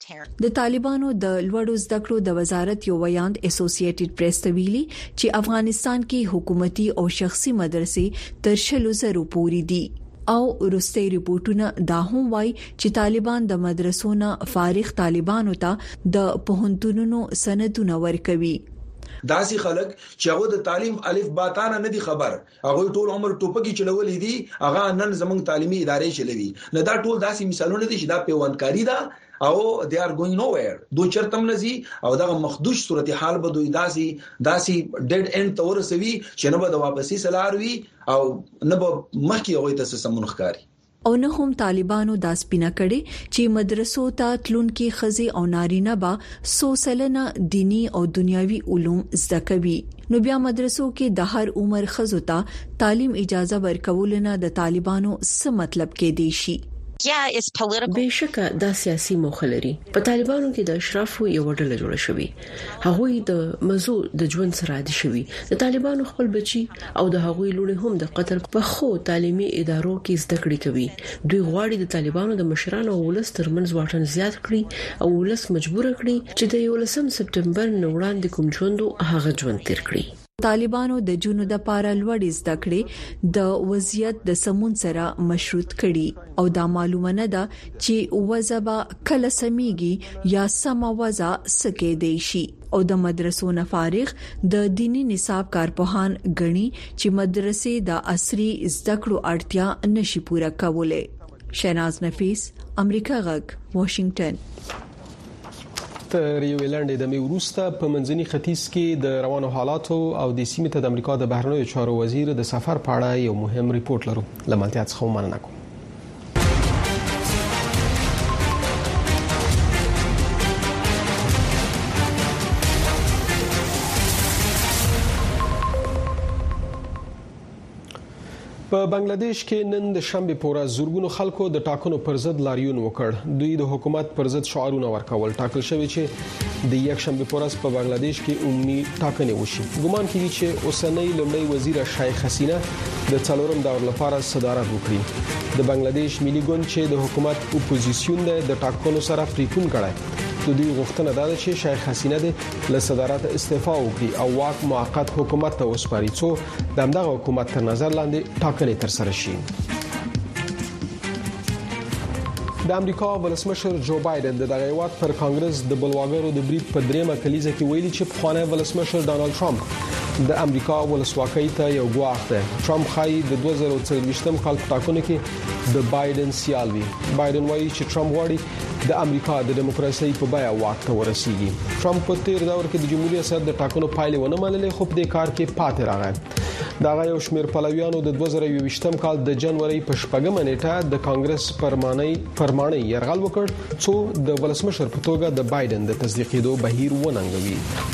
د طالبانو د لوړو زده کړو د وزارت یو ویاند اسوسییټډ پریس ته ویلي چې افغانستان کې حکومتي او شخصي مدرسې تر شلو زرو پورې دي او روسي ریپورتونه دا هم وایي چې طالبان د مدرسو نه فارغ طالبانو ته د پوهنتونونو سندونه ورکوي. داسي خلک چې هغه د تعلیم الف باتانه نه دي خبر، هغه ټول عمر ټوپکی چلولې دي، هغه نن زمونږ تعلیمي ادارې چلوي. نه دا ټول داسي مثالونه دي چې دا پیوندکاری ده او they are going nowhere. دوی چرته ملزي او دا مخدوش صورتحال به دوی داسي داسي ډیډ اند تورسوي چې نه به د واپسی سلاروي او نه به مخکې هغه ته سمون ښکاری. او نه هم طالبانو دا سپینه کړي چې مدرسو ته تلونکي خزي او نارینه با سو سلنه دینی او دنیاوي علوم زده کوي. نو بیا مدرسو کې د هر عمر خزو ته تعلیم اجازه ورکول نه د طالبانو څه مطلب کې دی شي. Yeah, it's political. بشکه دا سیاسي موخه لري. په طالبانو کې د اشرافو یو ډله جوړه شوې. هغوی د مزو د ژوند سره عادي شوي. د طالبانو خپل بچي او د هغوی لوري هم د قطر په خو تعلیمي ادارو کې زده کړې کوي. دوی غواړي د طالبانو د مشرانو او ولس ترمنځ واټن زیات کړي او ولس مجبور کړي چې د یولسم سپتمبر نه وړاندې کوم ژوند هغه ژوند تیر کړي. طالبانو د جنو د پاره لوړې زده کړې د وضعیت د سمون سره مشروط کړي او دا معلومه نه ده چې وځبا کله سميږي یا سم وځا سکه دی شي او د مدرسو نه فارغ د دینی نصاب کارپوهان غني چې مدرسې د عصري زده کړو اړتیا نشي پوره کولای. شیناز نفیس، امریکا غږ، واشنگټن. تر یو لاندې د میوروستا په منځني ختیځ کې د روانو حالاتو او د سیمې ته د امریکا د بهرنیو چارو وزیر د سفر په اړه یو مهم ریپورت لرو. لمالتیا څخه مننه کوم. په بنگلاديش کې نن د شنبه په ورځ زورګونو خلکو د ټاکنو پر ضد لاریون وکړ. دوی د حکومت پر ضد شعارونه ورکول. ټاکل شوی چې د یک شنبه په ورځ په بنگلاديش کې عمومي ټاکنې وشي. ګومان کیږي چې اوسنۍ لومړی وزیر شیخ حسینه د څلورم دور لپاره صدارت وکړي. د بنگلاديش ملي ګوند چې د حکومت اپوزیسیون د ټاکنو سره پریکون کړي. د دوی غوښتنه ده چې شیخ حسینه د له صدارت استعفا وکړي او واک موقت حکومت ته وسپاري څو د همدغه حکومت تر نظر لاندې ټاکنې تر سره شي. د امریکا ولسمشر جو بایدن د دغه وخت پر کانګرس د بلواګرو د بریټ په دریمه کلیزه کې ویلي چې پخوانی ولسمشر ډانلډ ټرمپ د امریکا ولسواکۍ ته یو ګواښ دی. ټرمپ خای د دوه زره څلوېښتم کال په ټاکنو کې د بایدن سیال وي. بایدن وایي چې ټرمپ غواړي د امریکا د دیموکراسي په بیه واک ته ورسیږي. ټرمپ په تیر دور کې د جمهوریت ریاست د ټاکنو پایلې ونه منلې خو په دې کار کې پاتې راغی. دا یو شمېر پلویانو د دوه زره یوویشتم کال د جنوري په شپږمه نیټه د کانګرس پرمانۍ پرمانۍ يرغل وکړ څو د ولسمشر په توګه د بایدن د تصدیقېدو بهیر وننګوي.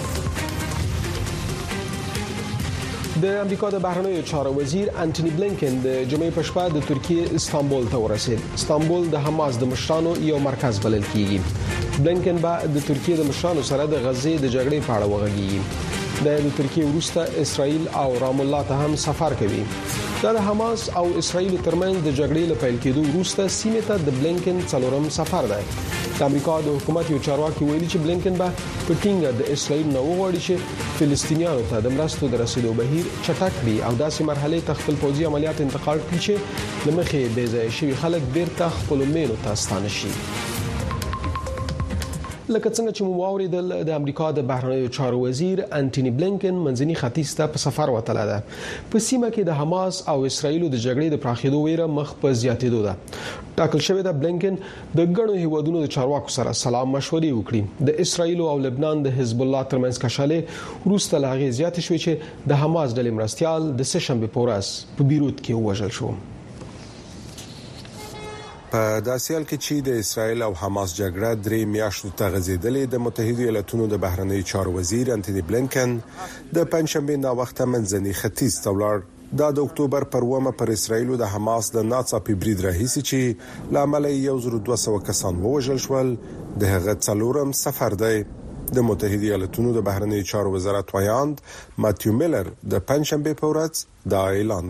د امریکا د بهرنیو چارو وزیر انټونی بلینکن د جمعې په شپه د ترکیه استانبول ته ورسید. استانبول د حماس د مشرانو یو مرکز بلل کیږي. بلینکن به د ترکیه د مشرانو سره د غزې د جګړې په اړه وغږیږي. د ترکیه وروسته اسرائیل او رام الله ته هم سفر کوي. د حماس او اسرائیل ترمنځ د جګړې له پیل کېدو وروسته سیمه ته د بلینکن څلورم سفر دی. د امریکا د حکومت یو چارواکي ویلي چې بلینکن به په ټینګه د اسرائیل نو وغواړي چې فلسطینیانو ته د مرستو د رسیدو بهیر چټک کړي او داسې مرحله ته خپل پوځي عملیات انتقال کړي چې لمخې بې ځای شوي خلک بیرته خپل مینو ته ستانه شي. لکه څنګه چې مو واوریدل د امریکا د بهرنیو چارو وزیر انټونی بلینکن منځني ختیځ ته په سفر وتلی ده. په سیمه کې د حماس او اسرائیل د جګړې د پراخېدو ویره مخ په زیاتېدو ده. ټاکل شوی ده بلینکن د ګڼو هیوادونو د چارواکو سره سلام مشورې وکړي. د اسرائیل او لبنان د حزب الله ترمنځ کشالې وروسته لا غي زیات شوې چې د حماس ډلې مرستيال د سه شنبه په ورځ په بیروت کې وژل شو. په داسې حال کې چې د اسرایل او حماس جګړه درې میاشتو ته غځېدلې، د متحده ایالاتونو د بهرنی چارو وزیر انټونی بلینکن د پنځشنبه نا وخته منځني ختیځ ته ولاړ. دا د اکتوبر پر اوومه پر اسرایل او د حماس د ناڅاپي برید راهیسي چې لامل یو زر دوه سوه کسان ووژل شول د هغه څلورم سفر دی. د متحده ایالاتونو د بهرنی چارو وزارت وایاند ماتیو میلر د پنځشنبه په ورځ دا اعلان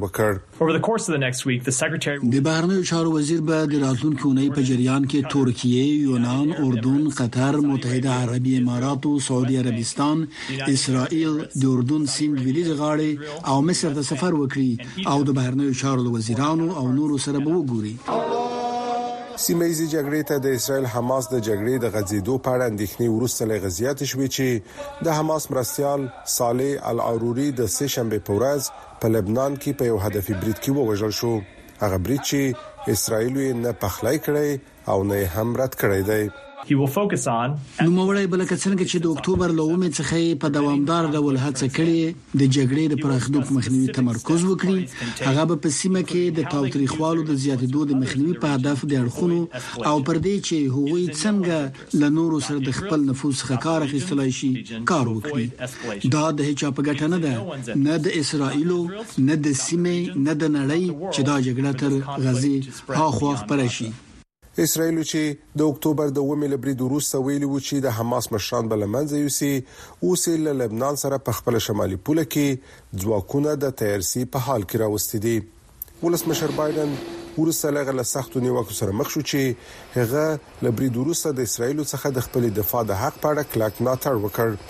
وکړ. د بهرنی چارو وزیر به د راتلونکي اونۍ په جریان کې ترکیه، یونان، اردن، قطر، متحده عربي امارات، سعودي عربستان، اسرائیل، د اردن سیند ویلز غاړي او مصر ته سفر وکړي او د بهرنی چارو وزیرانو او نورو سره به وګوري. سیمایي جګړې ته د اسرایل حماس د جګړې د غځېدو په اړه اندېښنې وروسته لغزيات شوې چې د حماس مرستيال صالح العروري د سه شنبه په ورځ په لبنان کې په یو هدفي برید کې ووژل شو. هغه برید چې اسرایل یې نه پخلای کړی او نه هم رد کړی دی. نو موړی بل کڅنګ چې د اکتوبر لومې څخه په دوامدار ډول هڅه کړې د جګړې د پراخېدو په مخنیوي تمرکز وکړي. هغه په سیمه کې د تاوتریخوالو د زیاتېدو د مخنیوي په هدف د اړخونو او پر دې چې هغوی څنګه له نورو سره د خپل نفوذ څخه کار اخیستلای شي کار وکړي. دا د هیڅ په ګټه نه ده، نه د اسرائیل نه د سیمه نه د نړۍ چې دا جګړه تر غزې هاخوا خبره شي. اسرائیل چې د اکتوبر د اوومې لبرید وروسته ویلي و چې د حماس مشران بل منځ یوسي اوس له لبنان سره په خپل شمالي پوله کې ځواکونه د تیارسي په حال کې راوستي دي. ولسمشر بایدن ورسره لغله سختو نیوکو سره مخ شو چې هغه لبرید وروسته د اسرائیل څخه د خپل دفاع د حق په اړه کلک ملاتړ وکړ.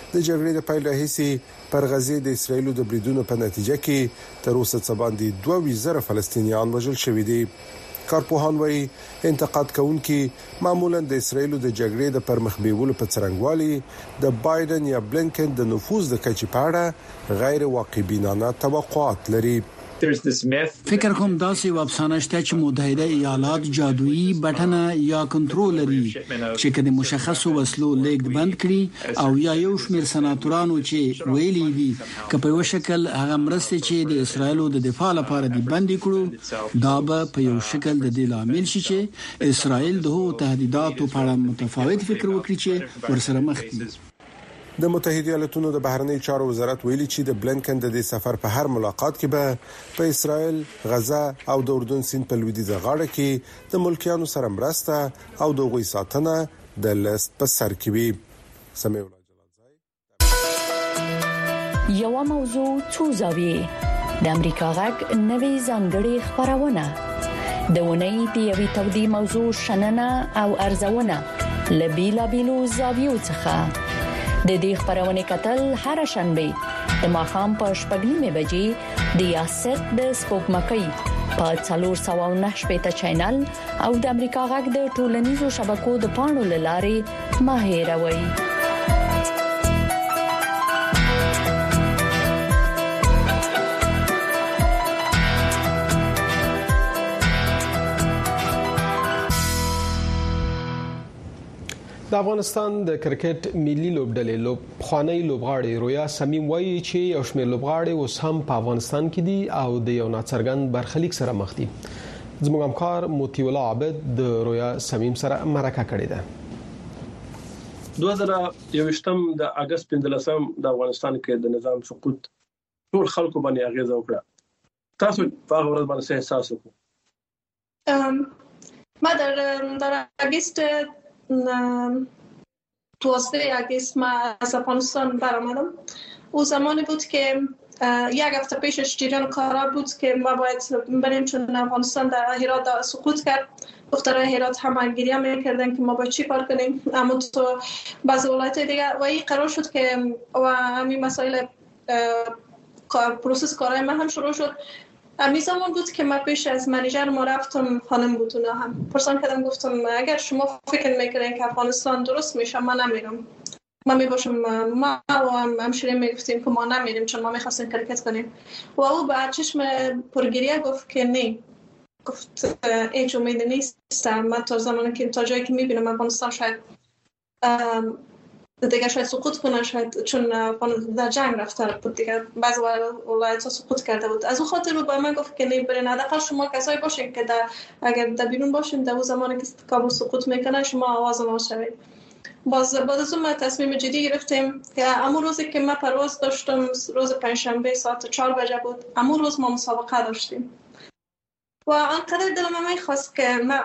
د جګړې د پیل راهیسې پر غزه د اسرایل د بریدونو په نتیجه کې تر اوسه څه باندې دوه ویزره فلسطینیان وژل شوي دي. کارپوهان وايي انتقاد کوونکي معمولا د اسرایل د جګړې د پرمخ بیولو په څرنګوالي د بایدن یا بلینکن د نفوذ د کچې په اړه غیر واقعبینانه توقعات لري. فکر کوم داسې وابسانه شته چې متحده ایالات جادویي بټنه یا کنټرول لري چې کله مشخصو وسلو لیږد بند کړي او یا یو شمېر سناتورانو چې ویلي دي چې په یو شکل هغه مرسته چې د اسرایل د دفاع لپاره دی بند کړو دا به په یو شکل د دې لامل شي چې اسرایل دغه تهدیداتو په اړه متفاوت فکر وکړي چې ورسره مخ دي. د متحده ایالاتونو د بهرنی چارو وزارت ویلي چې د بلینکن د دې سفر په هر ملاقات کې به په اسرائیل، غزه او د اردن سیند په لویدیځه غاړه کې د ملکیانو سره مرسته او د غوي ساتنه د لست په سر کې وي. سمې ولا یو موضوع څو زاویې د امریکا غږ نوې ځانګړې خبرونه د ونې د یوې تودې موضوع شننه او ارزونه لبیلا بیلو زاویو څخه د دې خبرونه کتل هر شنبه د ماخام په شپږمه بجې د یاست د سپوږمکۍ په څلور سوه نه شپږ چینل او د امریکا غږ د ټولنیزو شبکو د پاڼو لارې ماهیروي. د افغانستان د کرکټ ملي لوبډلې لوب خوانی لوبغاړي رویا سمیم وایي چې یو شمېر لوبغاړي اوس هم په افغانستان کې دي او د یو ناڅرګند برخلیک سره مخ دي. زموږ همکار موتی الله عابد د رویا سمیم سره مرکه کړې ده. دوه زره یوویشتم د اگست پنځلسم د افغانستان کې د نظام سقوط ټول خلکو باندې اغیزه وکړه. تاسو په هغه ورځ باندې احساس وکړو؟ ما در در اگست دوازده اگست ما از افغانستان برآمدم. او زمانی بود که یک هفته پیشش جریان کارا بود که ما باید بریم چون افغانستان در هرات سقوط کرد. دخترای هرات همگیری میکردن که ما باید چی کار کنیم. اما تو بعضی ولایت دیگه و این قرار شد که و همین مسائل پروسس کارای ما هم شروع شد. امی زمان بود که من پیش از منیجر ما رفتم خانم بودونا هم پرسان کردم گفتم اگر شما فکر میکنین که افغانستان درست میشه ما نمیرم. ما میباشم ما و همشیره میگفتیم که ما نمیریم چون ما میخواستیم کرکت کنیم و او با چشم پرگریه گفت که نه. گفت هیچ امید نیست. من تا زمانی که تا جایی که میبینم افغانستان شاید دیگه شاید سقوط کنه شاید چون در جنگ رفته بود دیگه بعضی ولایت ها سقوط کرده بود. از اون خاطر رو با من گفت که نه برین حداقل شما کسایی باشین که در اگر در بیرون باشین در اون زمانی که کابل سقوط میکنه شما آواز ما شوید. باز بعد از اون ما تصمیم جدی گرفتیم که همون روزی که ما پرواز داشتم روز پنجشنبه ساعت چهار بجه بود همون روز ما مسابقه داشتیم و انقدر دلم میخواست که ما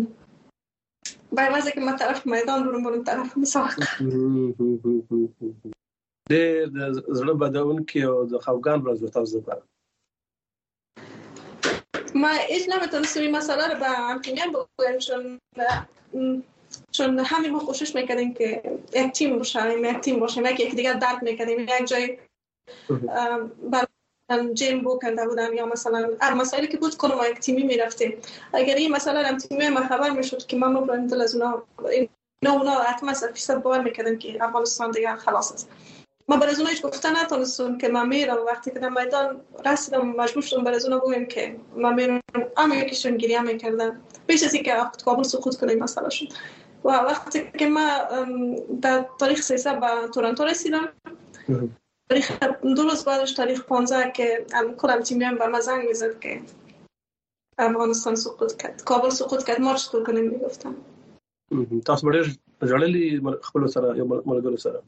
باید که ما طرف میدان برم برم طرف مسابقه. ډېر د زړه بدونکي او د خفګان ورځ به تاسو لپاره ما هیچ نمیتونستم این مسئله رو به همتیمیان بگویم چون چون همین ما کوشش میکردیم که یک تیم باشیم یک تیم باشیم یک یکدیگر درک میکردیم یک جای جیم بو کرده بودم یا مثلا هر مسائلی که بود کنم یک تیمی میرفتیم. اگر این مثلا هم تیمی ما خبر میشد که ما مبرم دل از اونا نه اونا حتما صد فیصد باور میکردن که افغانستان دیگه خلاص است. ما برای اونا هیچ گفتن نتونستم که من میرم. وقتی که در میدان رسیدم مجبور شدم برای اونا بگم که من میرم. اما یکیشون گریه میکردن بیش از اینکه کابل سقوط کنه مسئله شد. و وقتی که ما در تاریخ سیزده به تورنتو رسیدم تاریخ دو روز بعدش تاریخ پانزده که کلم تیمیم به ما زنگ میزد که افغانستان سقوط کرد کابل سقوط کرد ما چطور کنیم میگفتم. تاسو ډېر ژړلي خپل سره یو ملګرو سره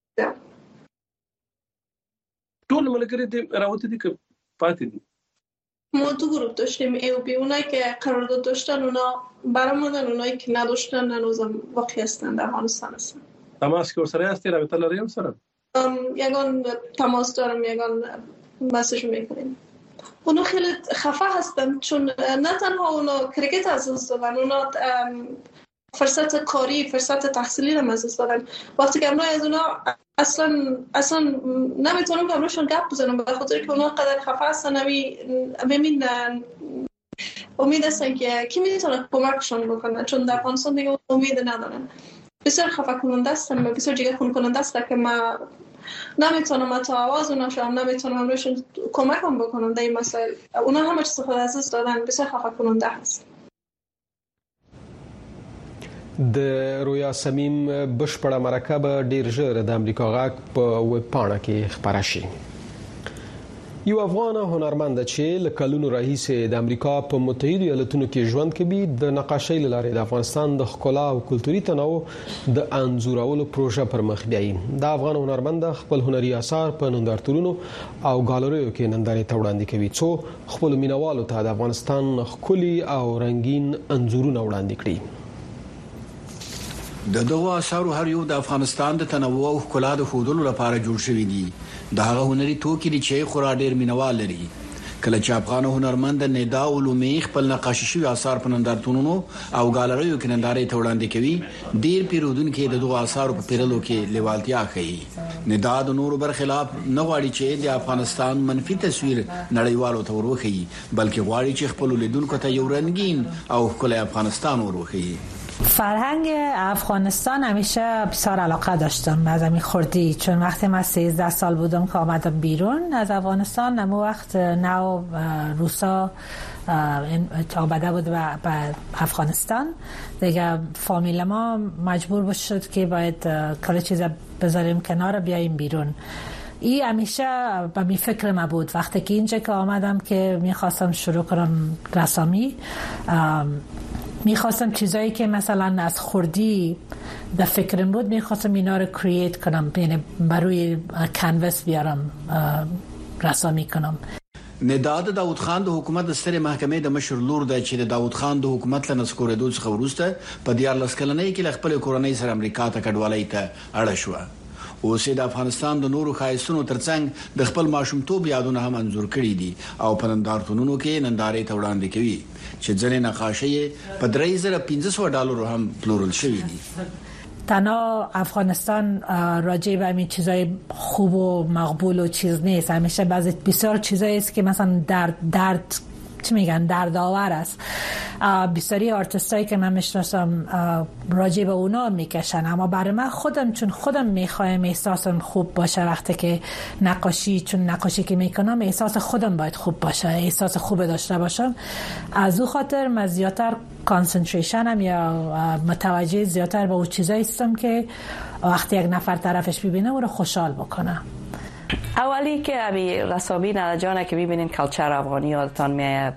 ټول ملګري دې راوته دي که پاتې دي؟ ما دو گروه داشتیم ای و بی. اونایی که قرارداد داشتن اونا برآمدن اونایی که نداشتن هنوزم باقی هستن در افغانستان هستن. تماس که سره هستی رابطه لریم سره؟ یگان تماس دارم یگان مسیج میکنیم. اونا خیلی خفه هستن چون نه تنها اونا کرکت عزیز دارن اونا فرصت کاری، فرصت تحصیلی رو از دست دادن. وقتی که امروز از اونا اصلا اصلا نمیتونم که امروزشون گپ بزنم به خاطر که اونا قدر خفه هستن. نمی ببین امید هستن که کی میتونه کمکشون بکنه، چون در افغانستان دیگه امید ندارن. بسیار خفه کننده است، بسیار جگر خون کننده است که ما نمیتونم تا آواز اونا شم، نمیتونم امروزشون کمکم بکنم در این مسائل. اونا همه چیز خود از دست دادن، بسیار خفه کننده است. د رویا سمیم بشپړه مرکه به ډیر ژر د امریکا غاک په ویب پاڼه کې خپاره شي. یو افغان هنرمند چې له کلونو راهیسې د امریکا په متحده ایالاتونو کې ژوند کوي د نقاشۍ له لارې د افغانستان د ښکلا او کلتوري تنوع د انځورولو پروژه پر مخ بیایي. د افغان هنرمند خپل هنري اثار په نندارتونونو او ګالریو کې نندارې ته وړاندې کوي څو خپل مینوالو ته د افغانستان ښکلي او رنګین انځورونه وړاندې کړي. د دغه اثارو هر یو د افغانستان د تنوع او ښکلا د ښودلو لپاره جوړ شوی دی. د هغه هنري توکي دي چې خورا ډیر مینوال لري. کله چې افغان هنرمند ندا علومي خپل نقاشي شوی اثار په نندارتونونو او ګالریو کې نندارې ته وړاندې کوي، ډیر پیرودونکو د دغه اثارو په پیرلو کې لیوالتیا کوي. ندا د نورو برخلاف نه غواړي چې د افغانستان منفي تصویر نړیوالو ته وروخی، بلکې غواړي چې خپل لیدونکو ته یو رنگین او ښکلی افغانستان وروخی. فرهنگ افغانستان همیشه بسیار علاقه داشتم از همین خوردی، چون وقتی من سیزده سال بودم که آمدم بیرون از افغانستان، همون وقت نو روسا آمده بود به افغانستان دیگه، فامیل ما مجبور شد که باید کل چیز بذاریم کنار بیاییم بیرون. این همیشه به می فکر ما بود. وقتی که اینجا که آمدم که میخواستم شروع کنم رسامی، میخواستم چیزایی که مثلا از خوردی در فکرم بود میخواستم اینا رو کرییت کنم، یعنی بروی کانوس بیارم رسامی کنم. ندا د داوود خان د حکومت د سترې محکمې د مشر لور د چې د داوود خان د حکومت له نسکورېدو څخه وروسته په دیارلس کلنۍ کې له خپل کورنۍ سره امریکا ته کډوالۍ ته اړه شو. اوس د افغانستان د نورو ښایستونو ترڅنګ د خپل ماشومتوب یادونه هم انځور کړي دي او په نندارتونونو کې نندارې ته وړاندې کوي چې ځینې نقاشۍ په درې زره پنځه سوه ډالرو هم پلورل شوي دي. تنها افغانستان راجع به همین چیزای خوب و مقبول و چیز نیست، همیشه بعضی بسیار چیزایی است که مثلا درد درد چی میگن دردآور است. بسیاری آرتیستایی که من میشناسم راجع به اونا میکشن، اما برای من خودم چون خودم میخوایم احساسم خوب باشه وقتی که نقاشی، چون نقاشی که میکنم احساس خودم باید خوب باشه، احساس خوب داشته باشم. از او خاطر من زیادتر کانسنتریشنم یا متوجه زیادتر به اون چیزایی هستم که وقتی یک نفر طرفش ببینه او رو خوشحال بکنه. اولی که ابی رسامی نجانه که میبینین کلچر افغانی یادتان میاد،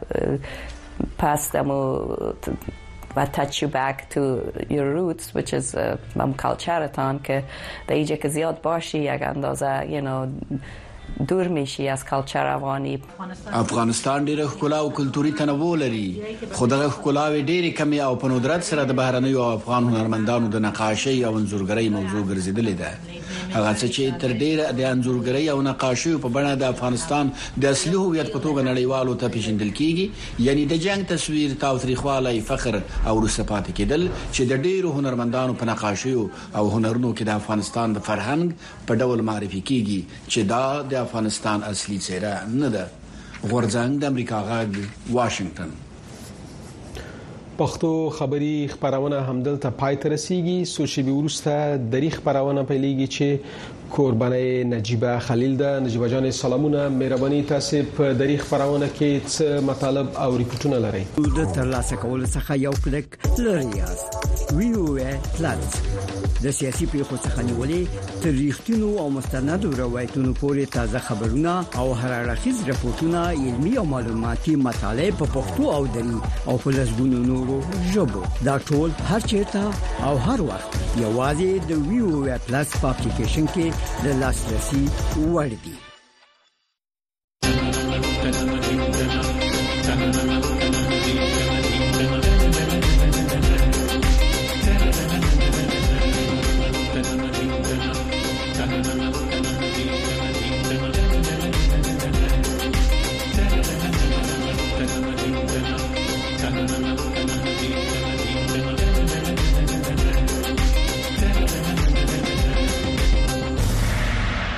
پس دمو و touch you back to your roots which is مم کلچرتان که در اینجا که زیاد باشی یک اندازه you know دور میشی از کلچر افغانی. افغانستان ډیره ښکلا او کلتوري تنوع لري، خو دغه ښکلاوې ډیره کمی او په ندرت سره د بهرنیو افغان هنرمندانو د نقاشۍ او انځورګرۍ موضوع ګرځیدلې ده. هغه څه چې تر ډیره د انځورګرۍ او نقاشۍ په بڼه د افغانستان د اصلي هویت په توګه نړیوالو ته پیژندل کیږي، یعنی د جنگ تصویر، تاوتریخوالی، فخر او وروسته پاتې کېدل چې د ډیرو هنرمندانو په نقاشیو او هنرونو کې د افغانستان د فرهنګ په ډول معرفي کیږي چې دا د افغانستان اصلي څېره نه ده. غورځنګ د امریکا غږ، واشنگټن. پښتو خبري خبرونه همدلته پای ته رسیږي. سوشي وروسته د ریخ خبرونه پیلېږي چې قرباني نجيبه خلیل ده. نجيبه جان سلامونه، مهرباني تاسو په د ریخ خبرونه کې څه مطالب او ریپورتونه لرئ؟ د ترلاسه کولو څخه یو کلیک لري یاست. ویو پلس د سیاسي پیښو څخه نیولې تر ریښتینو او مستندو روایتونو پورې تازه خبرونه او هر اړخیز راپورټونه، علمي او معلوماتي مطالب په پښتو او دری او په لږونو نورو ژبو. دا ټول هر چیرته او هر وخت یوازې د ویو پلس په اپلیکیشن کې د لاسرسي وړ دي.